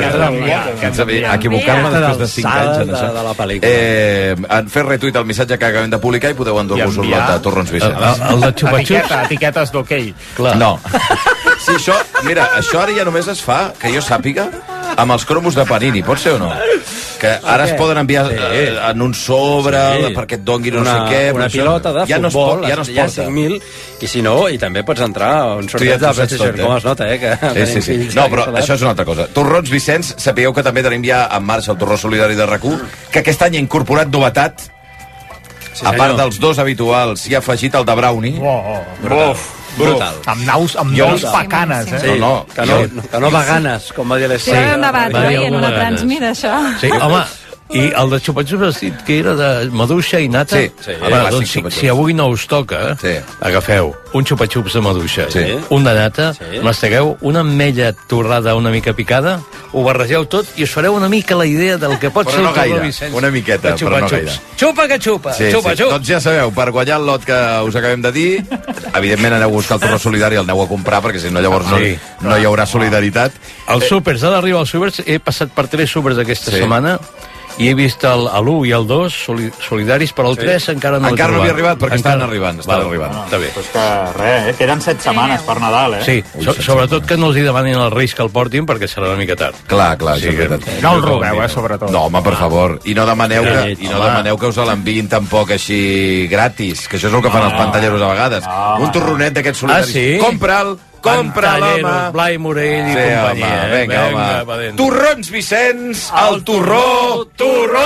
de... Equivocar-me després de cinc anys en això. De la pel·lícula. Eh, en fer retuit el missatge que acabem de publicar i podeu endur-vos un lot de torrons Vicenç. El, el de xupa-xups? Etiqueta, etiquetes d'hoquei. Clar. No. Sí, això, mira, això ara ja només es fa, que jo sàpiga, amb els cromos de Panini, pot ser o no? Que ara es poden enviar sí. en un sobre sí. perquè et dongui no una, sé què. Una pilota de ja futbol, no es, ja no es hi ha cinc mil, i si no, i també pots entrar a un sorteig de PlayStation, com es nota, eh? Que sí, sí, sí. No, però això és una altra cosa. Torrons Vicenç, sapigueu que també tenim ja en marxa el torró solidari de RAC u, que aquest any ha incorporat novetat, sí, a part dels dos habituals, s'hi ha afegit el de brownie. Oh, oh. Brutal. Brutal. Amb naus, amb naus bacanes, eh? Sí, no, no, que no, que no vaganes, com va dir l'Esther. Sí, un debat, oi, en una transmit, això. Sí, home, i el de xupa-xups has dit que era de maduixa i nata? Sí, sí. Home, doncs, si, si avui no us toca, sí. agafeu un xupa-xups de maduixa, sí. un de nata, sí. mastegueu una ametlla torrada una mica picada, ho barregeu tot i us fareu una mica la idea del que pot però ser no el torró gaire, Vicenç. una miqueta, però no gaire. Xupa que xupa, sí, xupa, sí. xupa. Doncs ja sabeu, per guanyar el lot que us acabem de dir, evidentment aneu a buscar el torró solidari i el aneu a comprar, perquè si no llavors sí. no, no hi haurà solidaritat. Els súpers, ha d'arribar als súpers, he passat per tres súpers aquesta sí. setmana, i he vist l'u i el dos solidaris, però el sí. tres encara no encara no havia arribat, perquè encara... estan arribant, estan arribant. No, està bé. Pues que res, eh? Queden set setmanes per Nadal, eh? Sí, Ui, so, sobretot que no els hi demanin als Reis que el portin, perquè serà una mica tard. Clar, clar, sí, que... No el robeu, eh, sobretot. No, home, per favor. I no demaneu que, i no demaneu que us l'enviïn tampoc així gratis, que això és el que fan els pantalleros a vegades. Un torronet d'aquests solidaris. Ah, sí? Compra'l, compra-l, home. Blai Morell i sí, companyia. Home, vinga, vinga, home. Torrons Vicenç, el torró, torró!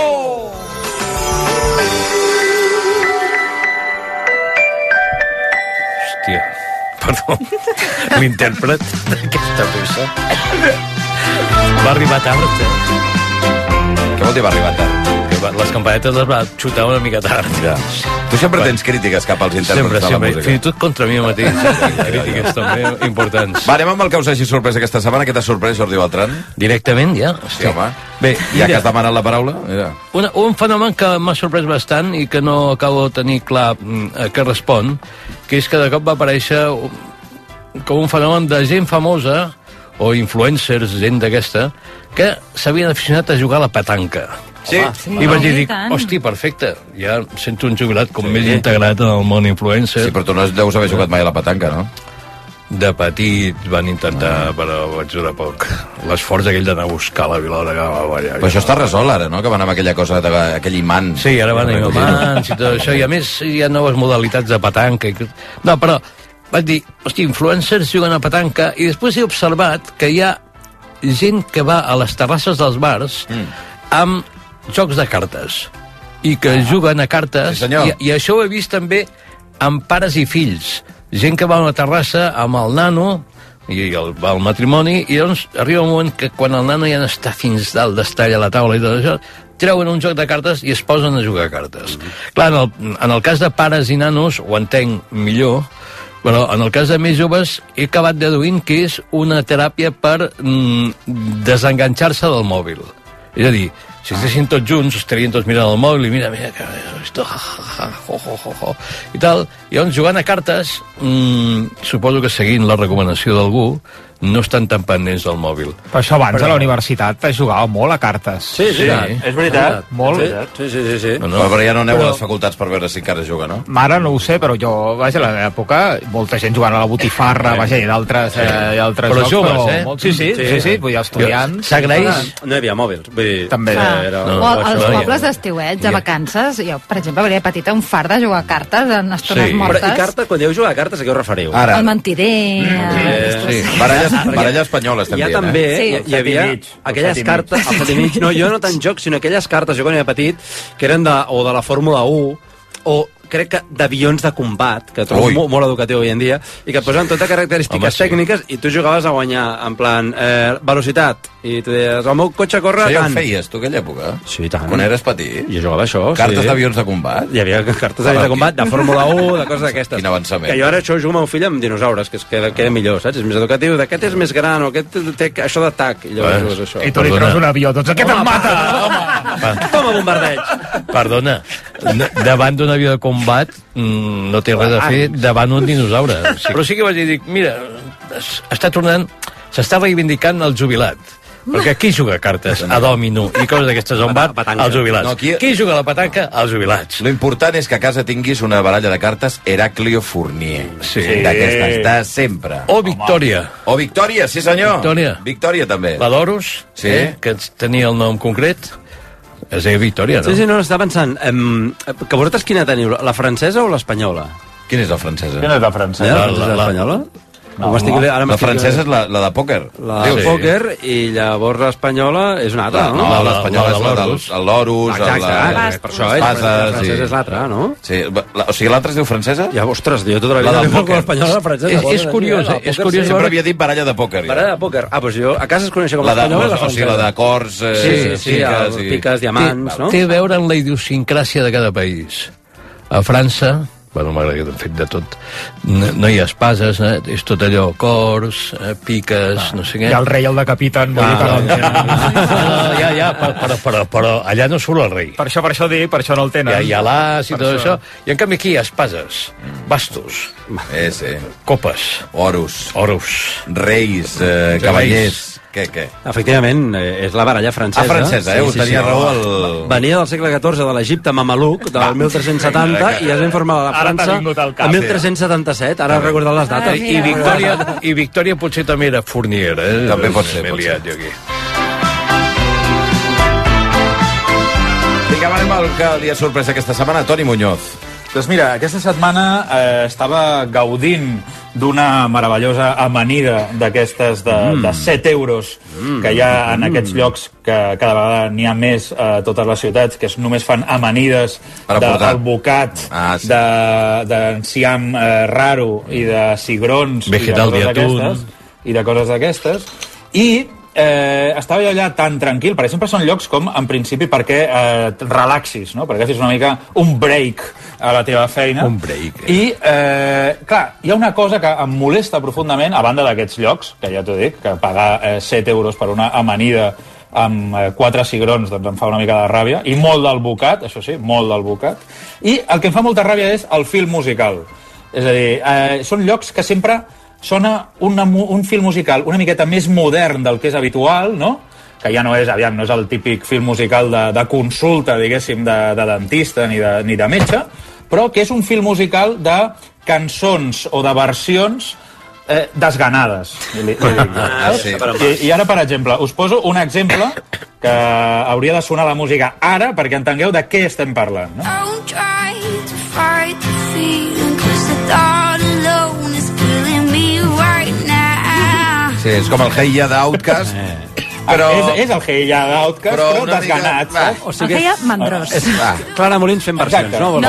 Hòstia, perdó. L'intèrpret d'aquesta peça va arribar tard. Què vol dir va arribar tard? Les campanetes les va xutar una mica tard. Ja. Tu sempre tens crítiques cap als intèrprets sempre, de la sempre. música. Fins i tot contra mi mateix. Crítiques també importants. Va, anem amb el que us hagi sorprès aquesta setmana. Què t'ha sorprès, Jordi Beltran? Directament, ja? Sí, home. Bé, ja mira, que has demanat la paraula. Mira. Una, un fenomen que m'ha sorprès bastant i que no acabo de tenir clar a què respon, que és que de cop va aparèixer com un fenomen de gent famosa o influencers, gent d'aquesta, que s'havien aficionat a jugar a la petanca. Sí. sí. I vaig dir, hosti, perfecte, ja sento un jubilat com sí. més integrat en el món influencer. Sí, però tu no deus haver jugat mai a la petanca, no? De petit van intentar, ah. però vaig durar poc. L'esforç aquell d'anar a buscar la vilota que va ballar. Però això està resolt ara, no? Que van amb aquella cosa, de, aquell imant. Sí, ara van amb imants i tot això, i a més hi ha noves modalitats de petanca. I... No, però vaig dir, hosti, influencers juguen a petanca, i després he observat que hi ha gent que va a les terrasses dels bars mm. amb jocs de cartes i que ah. juguen a cartes sí, i, i això ho he vist també amb pares i fills, gent que va a una terrassa amb el nano i el, va al matrimoni i llavors arriba un moment que quan el nano ja no està fins dalt d'estalla a la taula i tot això, treuen un joc de cartes i es posen a jugar a cartes. Mm. Clar, en el, en el cas de pares i nanos ho entenc millor, però en el cas de més joves he acabat deduint que és una teràpia per mm, desenganxar-se del mòbil. És a dir, si estessin tots junts, estarien tots mirant el mòbil i mira, mira, que esto, ja, ja, jo, jo, jo, jo, i tal. I llavors, jugant a cartes, mmm, suposo que seguint la recomanació d'algú, no estan tan pendents del mòbil. Però això abans però... a la universitat es jugava molt a cartes. Sí, sí, sí. És veritat. Molt. Sí, sí, sí. sí. No, no. Però ja no aneu però... a les facultats per veure si encara juga, no? Ara no ho sé, però jo, vaja, a l'època, molta gent jugant a la botifarra, vaja, i d'altres eh, altres però jocs, joves, però... eh? Molt... Sí, sí, sí, sí, sí, vull dir, estudiants... S'agraeix... No hi havia mòbils, vull dir... També. Ah. Era... No, o als pobles d'estiuets, a vacances, jo, per exemple, hauria patit un fart de jugar a cartes en estones sí. mortes. Però, i carta, quan diu jugar a cartes, a què us referiu? Ara. El mentider... Mm, eh, sí. Barallar baralla espanyola estem dient, eh? també, sí. hi, hi havia aquelles cartes, al set i mig, no, jo no tant joc, sinó aquelles cartes, jo quan era petit, que eren de, o de la Fórmula u, o crec que d'avions de combat, que trobo molt, molt educatiu avui en dia, i que et posen totes característiques Home, sí. tècniques, i tu jugaves a guanyar, en plan, eh, velocitat, i tu deies, el meu cotxe corre tant. Això ja tant. ho feies, tu, aquella època? Sí, tant. Quan eres petit? Jo jugava això, Cartes sí. d'avions de combat? Hi havia cartes d'avions de combat, de Fórmula u, de coses d'aquestes. Quin avançament. Que jo ara això jugo amb el meu fill amb dinosaures, que és que queda millor, saps? És més educatiu, d'aquest és més gran, o aquest té això d'atac, i llavors jugues això. I tu li treus un avió, doncs aquest et mata! Home, toma bombardeig! Perdona, davant d'un avió de combat no té res a fer davant un dinosaure. Sí. Però sí que vaig dir, dic, mira, està tornant, s'està reivindicant el jubilat. Perquè qui juga a cartes a dòmino i coses d'aquestes on van? Els jubilats. No, qui... qui juga a la petanca? Els jubilats. Lo important és que a casa tinguis una baralla de cartes Heraclio Fournier. Sí. D'aquestes, de sempre. O Victòria. O Victòria, sí senyor. Victòria. Victòria també. La d'Horus, sí. eh, que tenia el nom concret. Es deia Victòria, no? Sí, sí, no, estava pensant, em, que vosaltres quina teniu, la francesa o l'espanyola? Quina és la francesa? Quina és la francesa? La, la, la, l'espanyola? No, no. Ara la francesa és la, la de pòquer. La de sí. pòquer, i llavors l'espanyola és una altra, la, no? No, l'espanyola és la de l'Horus, el de... Per això, eh? La francesa és l'altra, no? Sí, o sigui, l'altra es diu francesa? Ja, ostres, jo tota la vida dic l'espanyola, la francesa. És curiós, eh? És curiós. Sempre havia dit baralla de pòquer. Baralla de pòquer. Ah, doncs jo a casa es coneix com l'espanyola i la francesa. O sigui, la de cors, piques, piques, diamants, no? Té a veure amb la idiosincràsia de cada país. A França... Bueno, m'agradaria de fet de tot. No, no hi ha espases, eh? És tot allò, cors, eh, piques, ah, no sé què. I el rei el decapiten, vull dir que no. No, ja, ja, però, però, però allà no surt el rei. Per això, per això dic, per això no el tenen. Ja hi ha l'as i tot això. I en canvi aquí hi ha espases, bastos, eh, sí. copes, oros, oros, reis, eh, cavallers. Què, què? Efectivament, és la baralla francesa. Ah, francesa, eh? Sí, sí, tenia sí, raó el... Venia del segle catorze de l'Egipte mameluc, del mil tres-cents setanta, i es va informar de la França el mil tres-cents setanta-set. Ara he recordat les dates. I Victòria, i Victòria potser també era Fournier, eh? També pot ser, pot ser. Vinga, anem al que li ha sorprès aquesta setmana, Toni Muñoz. Doncs mira, aquesta setmana eh, estava gaudint d'una meravellosa amanida d'aquestes de, mm. de set euros mm. que hi ha en mm. aquests llocs que cada vegada n'hi ha més a totes les ciutats, que només fan amanides del bocat, ah, sí. d'enciam eh, raro i de cigrons vegetal i de coses d'aquestes. I de coses d'aquestes. I Eh, estava jo allà tan tranquil, perquè sempre són llocs com, en principi, perquè eh, relaxis, no? Perquè fes una mica un break a la teva feina. Un break. Eh? I, eh, clar, hi ha una cosa que em molesta profundament, a banda d'aquests llocs, que ja t'ho dic, que pagar eh, set euros per una amanida amb eh, quatre cigrons, doncs em fa una mica de ràbia, i molt del bocat, això sí, molt del bocat. I el que em fa molta ràbia és el film musical. És a dir, eh, són llocs que sempre sona una, un film musical una miqueta més modern del que és habitual, no? Que ja no és, aviam, no és el típic film musical de, de consulta, diguéssim, de, de dentista ni de, ni de metge, però que és un film musical de cançons o de versions eh, desganades. Li, li dic, ah, sí. I, I ara, per exemple, us poso un exemple que hauria de sonar la música ara perquè entengueu de què estem parlant, no? Don't try to fight the feeling, 'cause the thought alone is killing me right now. Sí, és com el Hey Ya d'Outcast. Però... És, és el Hey Ya d'Outcast, però, però desganat, mica... saps? O sigui, el Hey Ya mandrós. És, és, Clara Molins fent versions, exacte. no? no.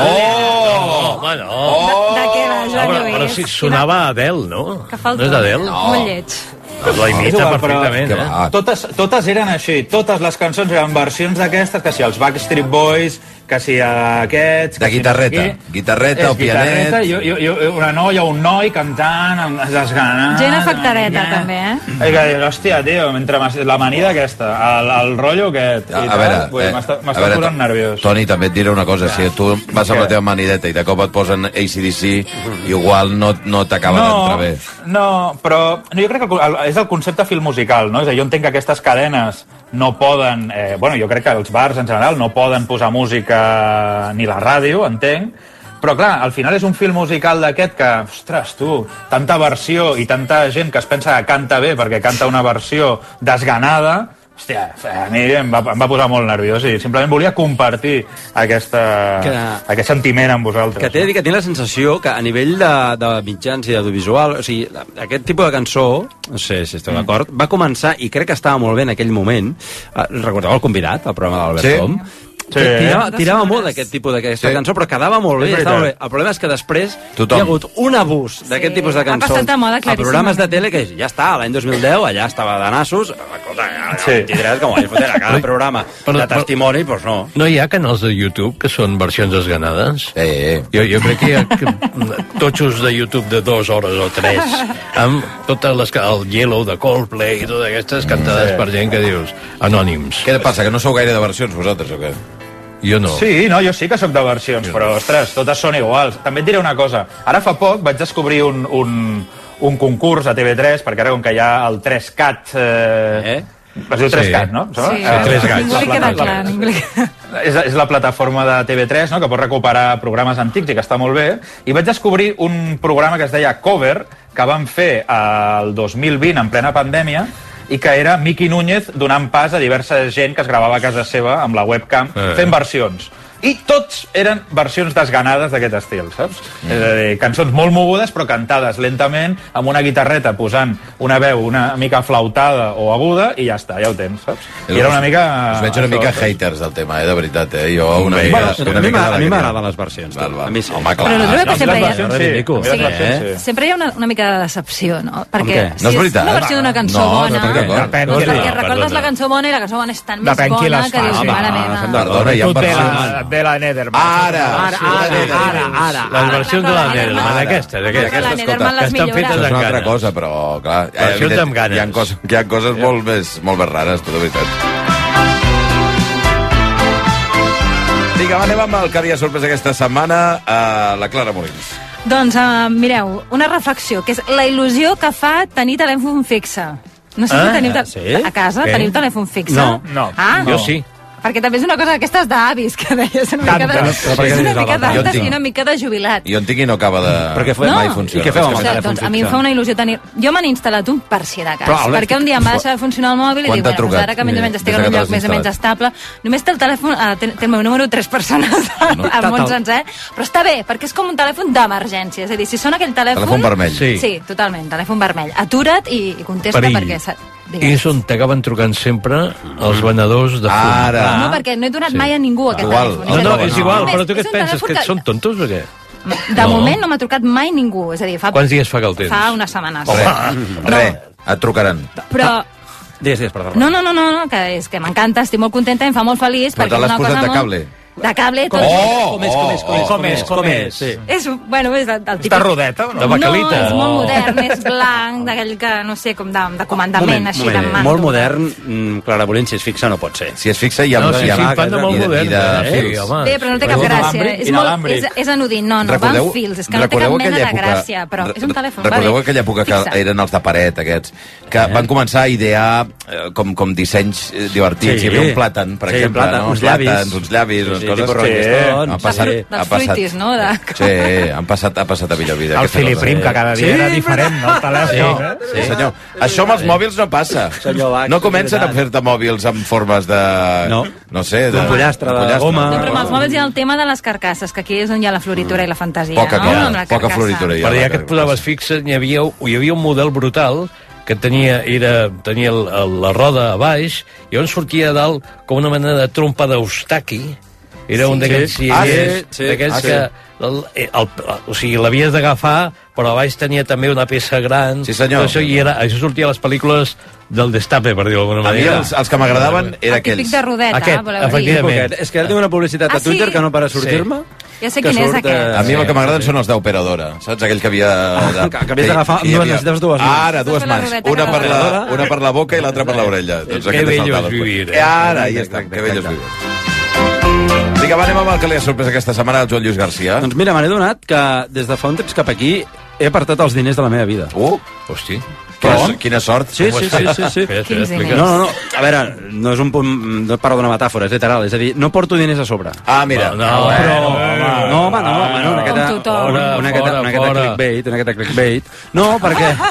Oh! Home, no. Oh! De, de què va, Joan Lluís? Però si sonava Adele, no? Que falta. No és Adele? No. Molt lleig. Pues la imita no, perfectament, eh? Totes, totes eren així, totes les cançons eren versions d'aquestes, que si els Backstreet Boys, que si aquests... De guitarreta, si guitarreta o pianet... I, i, i una noia o un noi cantant, desganant... Gent afectadeta, ja. També, eh? I que dius, hòstia, tio, mentre l'amanida aquesta, el, el rotllo aquest... A, a veure, eh, m'està posant nerviós. Toni, també et diré una cosa, si tu vas amb la teva amanideta i de cop et posen A C D C, igual no, no t'acaba no, d'entrar bé. No, però no, jo crec que el, és el concepte film musical, no? És a dir, jo entenc que aquestes cadenes no poden... Eh, bueno, jo crec que els bars en general no poden posar música ni la ràdio, entenc, però clar, al final és un film musical d'aquest que, ostres, tu, tanta versió i tanta gent que es pensa que canta bé perquè canta una versió desganada, hòstia, a mi em va, em va posar molt nerviós i simplement volia compartir aquesta, que, aquest sentiment amb vosaltres. Que t'he de dir que tinc la sensació que a nivell de, de mitjans i d'audiovisual, o sigui, aquest tipus de cançó, no sé si esteu d'acord, va començar, i crec que estava molt bé en aquell moment, eh, recordeu el convidat, el programa d'Albert sí. Tom? Sí. Tirava, tirava molt d'aquest tipus d'aquesta sí. cançó, però quedava molt bé, estava molt bé. El problema és que després Tothom. hi ha hagut un abús d'aquest sí. tipus de cançons a programes de tele que ja està, l'any dos mil deu allà estava de nassos, escolta, sí. vint-i-tres, com vaig fotre a cada programa de testimoni, doncs no. No hi ha canals de YouTube que són versions desganades? Sí. Jo, jo crec que hi ha totxos de YouTube de dues hores o tres, amb totes les... el Yellow de Coldplay i totes aquestes cantades sí. per gent que dius, anònims. Què passa, que no sou gaire de versions vosaltres o què? Jo no. Sí, no, jo sí que sóc de versions, però, ostres, totes són iguals. També et diré una cosa. Ara fa poc vaig descobrir un, un, un concurs a T V tres, perquè ara com que hi ha el tres cat... Eh, eh? Es diu tres cat, sí. no? Sí, eh, tres gats. Ningú li queda clar, ningú li queda... És, és la plataforma de T V tres, no?, que pot recuperar programes antics i que està molt bé. I vaig descobrir un programa que es deia Cover, que van fer el dos mil vint, en plena pandèmia, i que era Miqui Núñez donant pas a diversa gent que es gravava a casa seva amb la webcam eh. fent versions. I tots eren versions desganades d'aquest estil, saps? Mm. És a dir, cançons molt mogudes però cantades lentament, amb una guitarreta posant una veu una mica flautada o aguda i ja està, ja ho tens, saps? I era una mica... Us veig una això, mica haters del tema, eh, de veritat, eh? Jo una mica... Bueno, una mica a mi m'agraden les versions. Val, val. A mi sí. Home, clar. Però no trobeu que sempre hi ha... Sí. Sí. Sí. Sempre hi ha una, una mica de decepció, no? Perquè si no és, és una versió d'una cançó no, bona... No, depèn, no, perquè recordes la cançó bona i la cançó bona és tan més bona que dius, mare meva. Perdona, hi ha versions... De la Nederman. Ara, ara, ara, ara, ara. Les versions de la Nederman, aquestes, aquestes. La Nederman les millora. Això és una altra cosa, però, clar, versions amb ganes. Hi ha coses, hi ha coses molt més, molt més rares, de veritat. Vinga, anem amb el que havia sorprès aquesta setmana, uh, la Clara Molins. Doncs, uh, mireu, una reflexió, que és la il·lusió que fa tenir telèfon fixe. No sé si Ah, teniu te- sí? a casa Què? teniu telèfon fixe. No, no. Ah, Jo sí. perquè també és una cosa d'aquestes d'avis, que deies una mica de... Tanta. És una mica Jo en d'antes tinc. i una mica de jubilat. Jo en tinc i no acaba de... Perquè No. mai funciona. I què feu amb el Ostres, telèfon doncs a mi em fixe? fa una il·lusió tenir... Jo m'han instal·lat un per si de cas, Però, Albert, perquè un dia em va deixar de funcionar el mòbil i Quan dic, t'ha bueno, doncs trucat? ara que menys o menys estic Des en que un lloc t'has més o menys instal·lat. estable, només té el telèfon, eh, té, té el meu número tres persones No. al món sencer, però està bé, perquè és com un telèfon d'emergència, és a dir, si sona aquell telèfon... Telèfon vermell. Sí. Sí, totalment, telèfon vermell. Atura't i, i contesta Perill. perquè... s'ha- I digues. és on t'acaben trucant sempre els venedors de fum. Ara. No, perquè no he donat Sí. mai a ningú aquest Igual. telèfon. No, no, a dir, és igual, només però tu què és et un penses? telèfon Que són tontos o què? De No. moment no m'ha trucat mai ningú, és a dir, fa... Quants dies fa que el tens? Fa unes setmanes. Res, res, et trucaran. Però... Digues, digues, perdó. No, no, no, no, no, que és que m'encanta, estic molt contenta i em fa molt feliç. Però perquè te és l'has una posat cosa de molt- cable? De cable, tot. Oh, Com és, com és, com és, com és, com és, sí. És, bueno, és del, del típic... Està rodeta o no? De bacalita. No, és molt Oh. modern, és blanc, d'aquell que, no sé, com de, de comandament, Moment, així, moment. de manto. Molt modern, mm, Clara Bolín, si es fixa, no pot ser. Si es fixa, hi ha... No, sí, hi ha sí, fan de molt i de- i moderns, de eh? fils. Home. Bé, però no té cap Però és gràcia. inalàmbric, És, molt, inalàmbric. és, és anodin, no, no, va amb fils, és que no té cap recordeu mena de aquella època- gràcia, però és un telèfon, Recordeu vale. aquella època que Fixa. eren els de paret, aquests, que van començar a idear eh, com, com dissenys eh, divertits. Sí. Hi havia un plàtan, per Sí, exemple, plàtan, no? uns llavis. Plàtans, uns llavis, Sí, unes sí, coses. tipus Rolling Stones. Ha passat, Dels ha passat, fruitis, no? De... sí, han passat, ha passat a millor vida. El aquesta cosa. Filiprim, que cada dia Sí, era diferent, no? El telèfon, eh? Sí, senyor. Això amb els mòbils no passa. Senyor Bach, No comencen a és fer-te mòbils amb formes de... No. No sé, de... D'un pollastre, de goma. No, però amb els mòbils hi ha el tema de les carcasses, que aquí és on hi ha la floritura i la fantasia, Poca no? cosa, Amb la poca carcassa. floritura hi ha. Però ja que et posaves fixe, hi havia, hi havia un model brutal que tenia, era, tenia el, el, la roda a baix i on sortia a dalt com una mena de trompa d'Eustaqui. Era Sí. un d'aquells Sí. ah, Ah, sí, sí, d'aquells ah, sí. que el, el, el, o sigui, l'havies d'agafar, però a baix tenia també una peça gran. Sí, senyor. Això, i era, això sortia a les pel·lícules del Destape, per dir-ho d'alguna A mi manera. els, els que m'agradaven era El típic aquells. de rodeta, Aquest, voleu dir. efectivament. Poquet. És que ara tinc una publicitat Ah, a Twitter sí? que no para de sortir-me. Ja sé que quin és surt, aquest. eh, A mi el que m'agraden són els d'operadora, saps? Aquell que havia... Ah, que- que havies d'agafar hi dues- havia- necessites dues mans. Ara, dues Per la mans. rodeta Una que per la, m'agrada. una per la boca i l'altra per l'orella. Doncs Que aquest bello saltava és després. vivir, eh? I ara, ahí està, que bello és vivir. Vinga, va, anem amb el que li ha sorprès aquesta setmana al Joan Lluís Garcia. Doncs mira, me n'he donat que des de fa un temps cap aquí he apartat els diners de la meva vida. Uh, Hosti. quina, quina sort. Sí, sí, sí, sí, sí. Espera, espera, Quins explica. No, no, no, a veure, no és un punt, no parlo d'una metàfora, és literal, és a dir, no porto diners a sobre. Ah, mira. No, no, Però, home, no, home, no, home, no, una Com miqueta, tothom. una, una miqueta, Fora, una miqueta fora. clickbait, una miqueta clickbait. No, perquè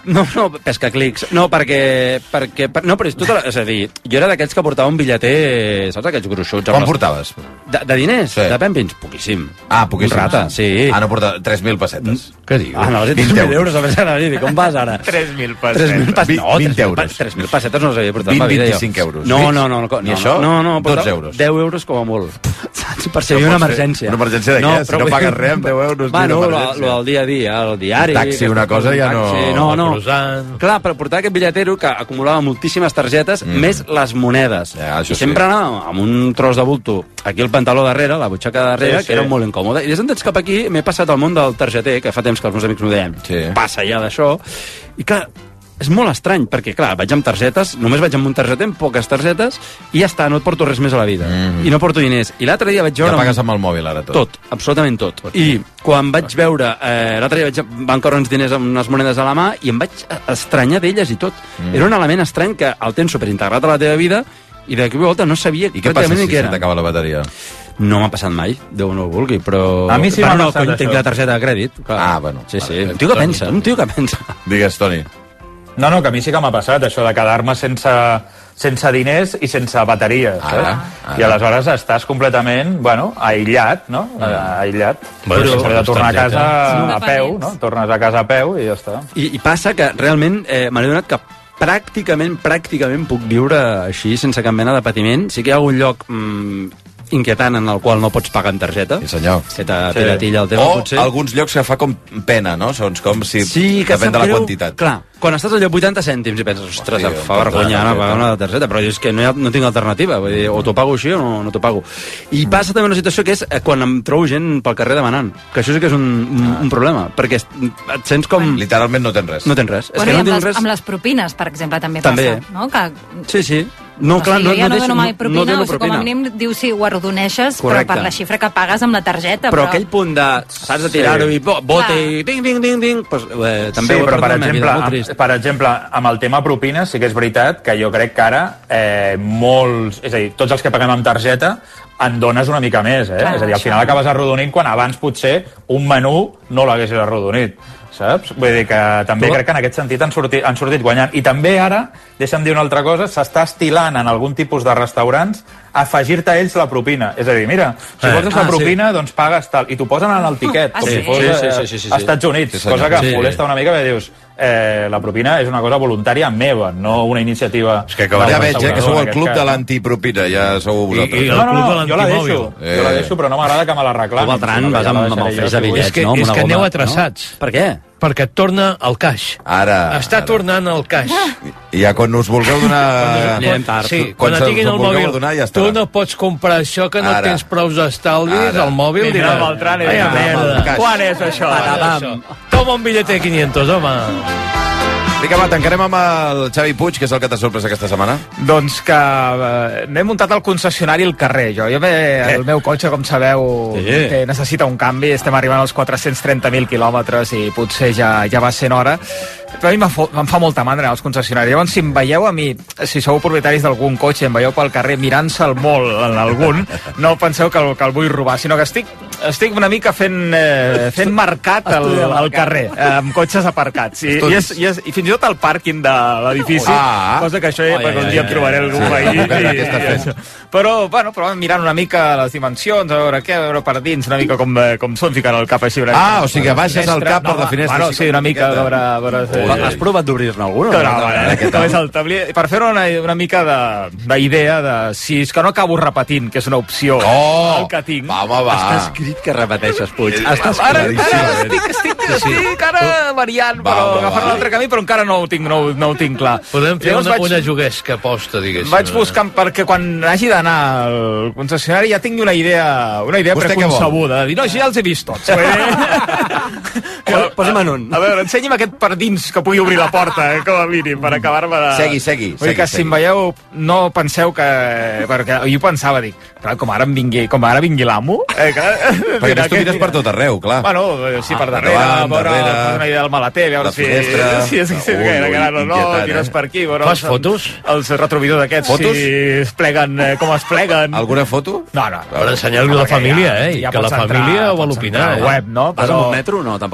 No, no, pescaclics. No, perquè... perquè no, però és, tot, és a dir, jo era d'aquells que portava un bitlleter, saps, aquells gruixuts. Quan portaves? De, de diners? Sí. De pèmpins? Poquíssim. Ah, poquíssim. Un rata, sí. Ah, no portava tres mil pessetes. Què dius? Ah, no, tres mil euros, a més ara, com vas ara? tres mil pessetes. tres mil pessetes. No, vint euros. tres mil pessetes no els havia portat. vint, vint-i-cinc euros. No, no, no. no Ni això? No, no, dotze euros. deu euros com a molt. Per si hi havia una emergència. Una emergència de què? Si no pagues res amb deu euros. Bueno, lo del dia a dia, el diari... Taxi, una cosa ja no... No, no. Clar, però portar aquest bitlletero que acumulava moltíssimes targetes, més les monedes. I sempre anava amb un tros de bulto aquí el pantaló darrere, la butxaca darrere, que era molt incòmode. I des d'entens cap aquí m'he passat al món del targeter, que fa temps que els meus amics m'ho deien. Passa ja d'això. I clar, és molt estrany, perquè, clar, vaig amb targetes, només vaig amb un targeter, amb poques targetes, i ja està, no et porto res més a la vida. Mm. I no porto diners. I l'altre dia vaig veure... Ja pagues amb el mòbil, ara, tot. Tot, absolutament tot. tot. I quan vaig veure... Eh, l'altre dia vaig, van caure uns diners amb unes monedes a la mà i em vaig estranyar d'elles i tot. Mm. Era un element estrany que el tens superintegrat a la teva vida i d'aquí volta no sabia I què passa si se t'acaba la bateria? No m'ha passat mai, Déu no ho vulgui, però... A mi sí m'ha passat no, tinc la targeta de crèdit. Clar. Ah, bueno. Sí, sí, un tio que pensa, un tio que pensa. Digues, Toni. No, no, que a mi sí que m'ha passat, això de quedar-me sense, sense diners i sense bateria. Ara, ara. I aleshores estàs completament, bueno, aïllat, no? Mm. Aïllat. Bueno, sense haver de tornar a casa a peu, no? Tornes a casa a peu i ja està. I, i passa que realment eh, m'he adonat que pràcticament, pràcticament puc viure així, sense cap mena de patiment. Sí que hi ha algun lloc mm, inquietant en el qual no pots pagar en targeta. Sí, senyor. Que t'apiratilla el tema, o potser. O alguns llocs que fa com pena, no? Són com si... Sí, que depèn de la greu, quantitat. Clar, quan estàs allò vuitanta cèntims i penses, ostres, em fa vergonya anar a pagar una targeta, però és que no, ha, no tinc alternativa. Vull dir, o t'ho pago així o no, no t'ho pago. I passa també una situació que és quan em trobo gent pel carrer demanant, que això sí que és un, un, un problema, perquè et sents com... Literalment no tens res. No tens res. Bueno, és que no amb, tens les, res... amb les propines, per exemple, també, també passa. No? Que... Sí, sí. No, o clar, sigui, no, jo ja no, no, dono mai propina, no o sigui, com a mínim dius si ho arrodoneixes, correcte, però per la xifra que pagues amb la targeta. Però, però... aquell punt de, saps, de tirar-ho sí. i bote i ding, ding, ding, ding, pues, eh, també sí, ho però per exemple, vida, per exemple, amb el tema propines sí que és veritat que jo crec que ara eh, molts, és a dir, tots els que paguem amb targeta en dones una mica més, eh? Clar, és a dir, al final això. Acabes arrodonint quan abans potser un menú no l'haguessis arrodonit, saps? Vull dir que també tu... crec que en aquest sentit han sortit, han sortit guanyant. I també ara, deixa'm dir una altra cosa, s'està estilant en algun tipus de restaurants afegir-te a ells la propina. És a dir, mira, si eh. poses la propina, ah, sí. doncs pagues tal. I t'ho posen en el tiquet, ah, com sí. si fos sí, sí, sí, sí, sí, als Estats Units, sí, cosa que sí. em molesta una mica, perquè dius, eh, la propina és una cosa voluntària meva, no una iniciativa... És que ja veig, eh, que sou el club de l'antipropina, ja sou vosaltres. I, i no, no, no, jo la deixo, eh. jo la deixo, però no m'agrada que me la reclamin. Tu, Beltran, vas amb, amb el feix de bitllets, és que, no? És que aneu atrasats. No? Per què? Perquè et torna el caix. Ara. Està ara. tornant el caix. I ja quan us vulgueu donar... quan, sí, quan, quan et tinguin el mòbil, donar, ja tu no pots comprar això que no ara. Tens prou estalvis al mòbil. Mira, Beltran, Vaya merda. Quan és això? Toma un bitllet de quinientos, home. Vinga, va, tancarem amb el Xavi Puig, que és el que t'ha sorprès aquesta setmana. Doncs que eh, m'he muntat al concessionari al carrer, jo. Jo ve, el meu cotxe, com sabeu, sí. que necessita un canvi. Estem arribant als quatre-cents trenta mil quilòmetres i potser ja, ja va sent hora. Però a mi em fa molta mandra als concessionaris. Llavors, si em veieu a mi, si sou propietaris d'algun cotxe, em veieu pel carrer mirant-se'l molt en algun, no penseu que el, que el vull robar, sinó que estic, estic una mica fent, eh, fent mercat al, al carrer, eh, amb cotxes aparcats. I, i, és, i, és, i fins i tot al pàrquing de l'edifici, ah. cosa que això ja, ai, un dia em trobaré algú veí. I, i, però, bueno, però mirant una mica les dimensions, a veure què, a veure per dins, una mica com, com són ficant el cap així. Ah, o sigui, baixes el cap per la finestra. Bueno, sí, una mica, a veure... A veure has provat d'obrir-ne algun? No, no, no, no, el tablier, per fer una, una mica d'idea de, de si és que no acabo repetint, que és una opció oh, el que tinc. Home, va. Està escrit que repeteixes, Puig. Està ara, ara estic, estic, estic ara variant, va, però agafant l'altre camí, però encara no ho tinc, no, no ho tinc clar. Podem fer una, vaig, una juguesca posta, diguéssim. Vaig buscant perquè quan hagi d'anar al concessionari ja tingui una idea, una idea preconcebuda, de dir, no, ja els he vist tots. Posa'm en un. A veure, ensenyi'm aquest per dins que pugui obrir la porta, eh, com a mínim, per acabar-me de... Segui, segui. Vull dir que si em veieu, no penseu que... Perquè jo pensava, dic, clar, com ara em vingui, com ara vingui l'amo... Eh, que... Perquè tu mires per tot arreu, clar. Bueno, sí, per darrere, a veure, una idea del maleter, a veure si... Si és que no, no, tires per aquí, veure... Fas fotos? Els retrovisors d'aquests, si es pleguen, com es pleguen... Alguna foto? No, no. Per ensenyar-li a la família, eh? Que la família ho vol opinar, eh? Web, no? Vas amb un metro? No, tampoc no. Però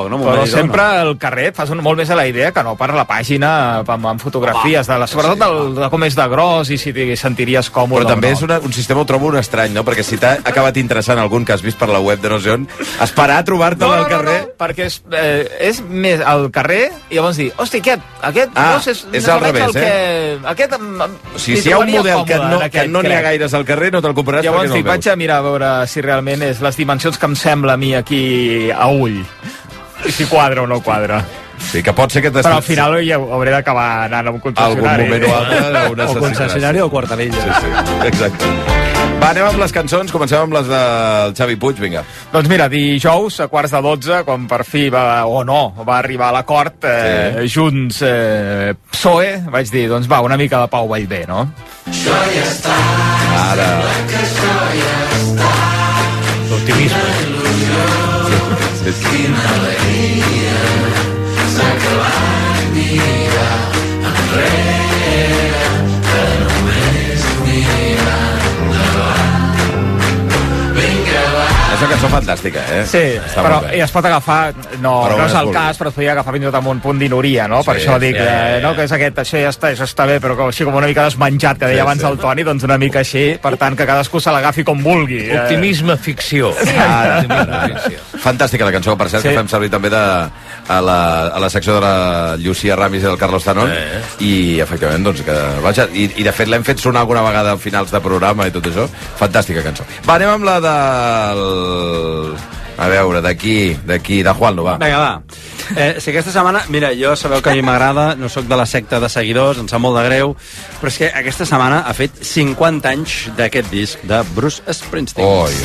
sempre al carrer fas un, molt més a la idea que no per la pàgina amb, amb fotografies, de la, sobretot del, de com és de gros i si t'hi sentiries còmode. Però també no. és una, un sistema, ho trobo un estrany, no? Perquè si t'ha acabat interessant algun que has vist per la web de no sé on, esperar a trobar-te'l no, no, al carrer... No, no, perquè és, eh, és més al carrer i llavors dir, hosti, aquest, aquest ah, gros és, és al revés, el eh? Que, aquest, o sigui, si hi ha un model que no, que no n'hi ha gaires al carrer, no te'l compraràs llavors, perquè no el veus. Vaig a mirar a veure si realment és les dimensions que em sembla a mi aquí a ull. Si quadra o no quadra. Sí, que pot ser que... Però al final ja hauré d'acabar anant a un concessionari. Algun moment o altre ho necessitaràs. O concessionari o quarterilla. Sí, sí, exacte. Va, anem amb les cançons, comencem amb les del Xavi Puig, vinga. Doncs mira, dijous a quarts de dotze, quan per fi va, o no, va arribar a l'acord, eh, sí. Junts eh, P S O E, vaig dir, doncs va, una mica de Pau Vallvé, no? Això ja està. Ara. Això ja està. L'optimisme. Sí, sí. Quina alegria. S'ha acabat mirar enrere, que només mirar endavant. Vinga, va. És una cançó fantàstica, eh? Sí, està però i es pot agafar, no, però no és el vulgui. cas, però es podria agafar fins i tot amb un punt d'inoria, no? Sí, per això dic, sí, eh, no, que és aquest, això ja està, això està bé, però com, així com una mica desmenjat, que deia Sí, abans sí. el Toni, doncs una mica així, per tant, que cadascú se l'agafi com vulgui. eh. Optimisme ficció. Ara, ara. Fantàstica la cançó, per cert, sí. que fem servir també de, a, la, a la secció de la Llucia Ramis i del Carlos Tanón, eh. i efectivament, doncs, que vaja, i, i de fet l'hem fet sonar alguna vegada a finals de programa i tot això, fantàstica cançó. Va, anem amb la del... A veure, d'aquí, d'aquí, de Juanlo, va. Vinga, va. Eh, si aquesta setmana... Mira, jo sabeu que a mi m'agrada, no sóc de la secta de seguidors, em sap molt de greu, però és que aquesta setmana ha fet cinquanta anys d'aquest disc de Bruce Springsteen. Oi,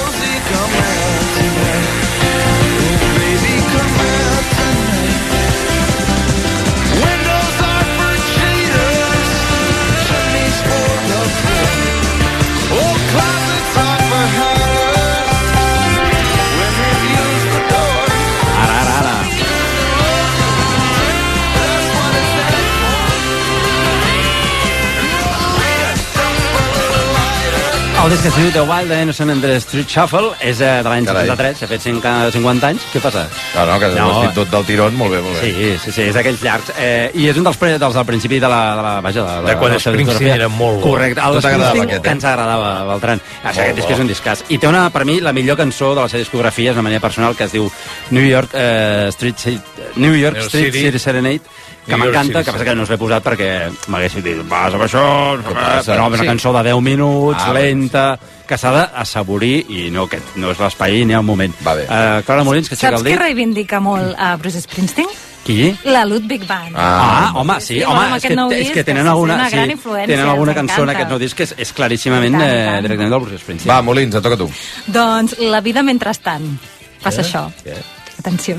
El disc que es diu The Wild Innocent and the Street Shuffle és eh, de l'any setanta-tres, s'ha fet cinquanta anys. Què passa? No, no, que no. Ho has dit tot del tirón, molt bé, molt bé. Sí, sí, sí, és d'aquells llargs. Eh, I és un dels, pre, dels del principi de la... De, la, vaja, de, de, de quan Springsteen era molt bo. Correcte, el Springsteen que ens agradava, Beltran. Ah, aquest disc és un discàs. I té una, per mi, la millor cançó de la seva discografia, és una manera personal, que es diu New York eh, Street, New York Street City, City Serenade, que m'encanta, que passa que no us l'he posat perquè m'haguessin dit, vas amb això, però una cançó de deu minuts, ah, lenta, que s'ha d'assaborir, i no, que no és l'espai ni el moment. Va bé. Uh, Clara Molins, que aixeca Saps el qui dit. reivindica molt a Bruce Springsteen? Qui? La Ludwig Band. Ah, ah home, sí, Sí, home, amb és aquest que, nou és disc, que tenen és alguna, una gran sí, influència, tenen alguna ens cançó en encanta. aquest nou disc que és, és claríssimament Tant, eh, tant. directament del Bruce Springsteen. Va, Molins, et toca a tu. Doncs La vida mentrestant. Passa Eh? això. Eh? Atenció.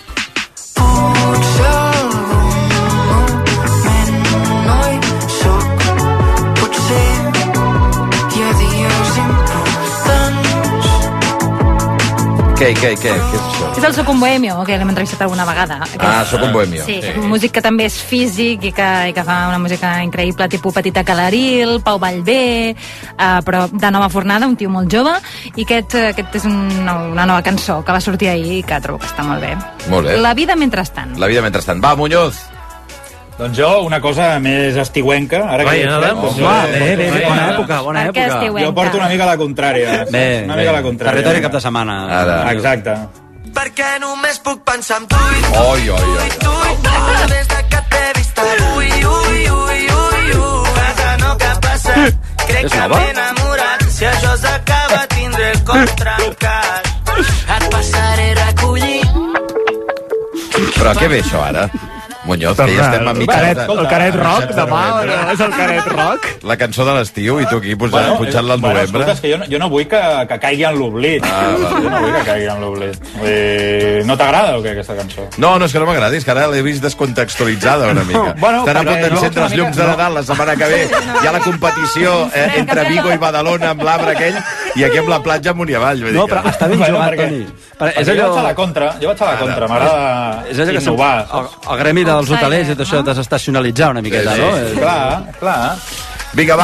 Què, què, què? Què és això? És el Soc un bohemio, que l'hem entrevistat alguna vegada. Ah, Soc un bohemio. Sí, sí. Músic que també és físic i que, i que fa una música increïble, tipus Petita Calaril, Pau Vallvé, uh, però de nova fornada, un tio molt jove, i aquest, aquest és una, una nova cançó que va sortir ahir i que trobo que està molt bé. Molt bé. La vida mentrestant. La vida mentrestant. Va, Muñoz. Doncs jo, una cosa més estiuenca. Ara que Vai, dius, nada, eh, doncs jo- va, bé, bé, bé, bona època, bona Per què època. estiuenca? Jo porto una mica la contrària. Bé, una bé. mica la contrària. Territori cap de setmana. Ara. Exacte. Perquè només puc pensar en tu i tu, Oi, oi, oi. tu i tu. Des de que t'he vist avui, ui, ui, ui, ui. Passa, no, què passa? Crec És que nova? m'he enamorat. Si això s'acaba, tindré el cor trencat. Et passaré recollint. Però què ve això, ara? Muñoz, que ja estem a el mitjans caret, de... el caret rock demà, no? És el caret rock? La cançó de l'estiu i tu aquí posant, punxant-la al Bueno, novembre. escolta, és que jo, no- jo no vull que, que caigui en l'oblit. Ah, va. Jo no vull que caigui en l'oblit. Vull dir, no t'agrada o què, aquesta cançó? No, no és que no m'agradi, és que ara l'he vist descontextualitzada una mica. Bueno, Estan a punt perquè d'encendre no, els llums de no. Nadal la setmana que ve. Hi ha la competició eh, entre Vigo i Badalona amb l'arbre aquell i aquí amb la platja amunt i avall. Vull dir No, que- però està ben Bueno, jugat, perquè- Toni. Perquè És jo allò... vaig a la contra, jo vaig a la contra, m'agrada És allò que innovar. el, el gremi dels hotelers i tot això, desestacionalitzar una miqueta, Sí, no? sí. Eh, Clar, clar. Vinga, va,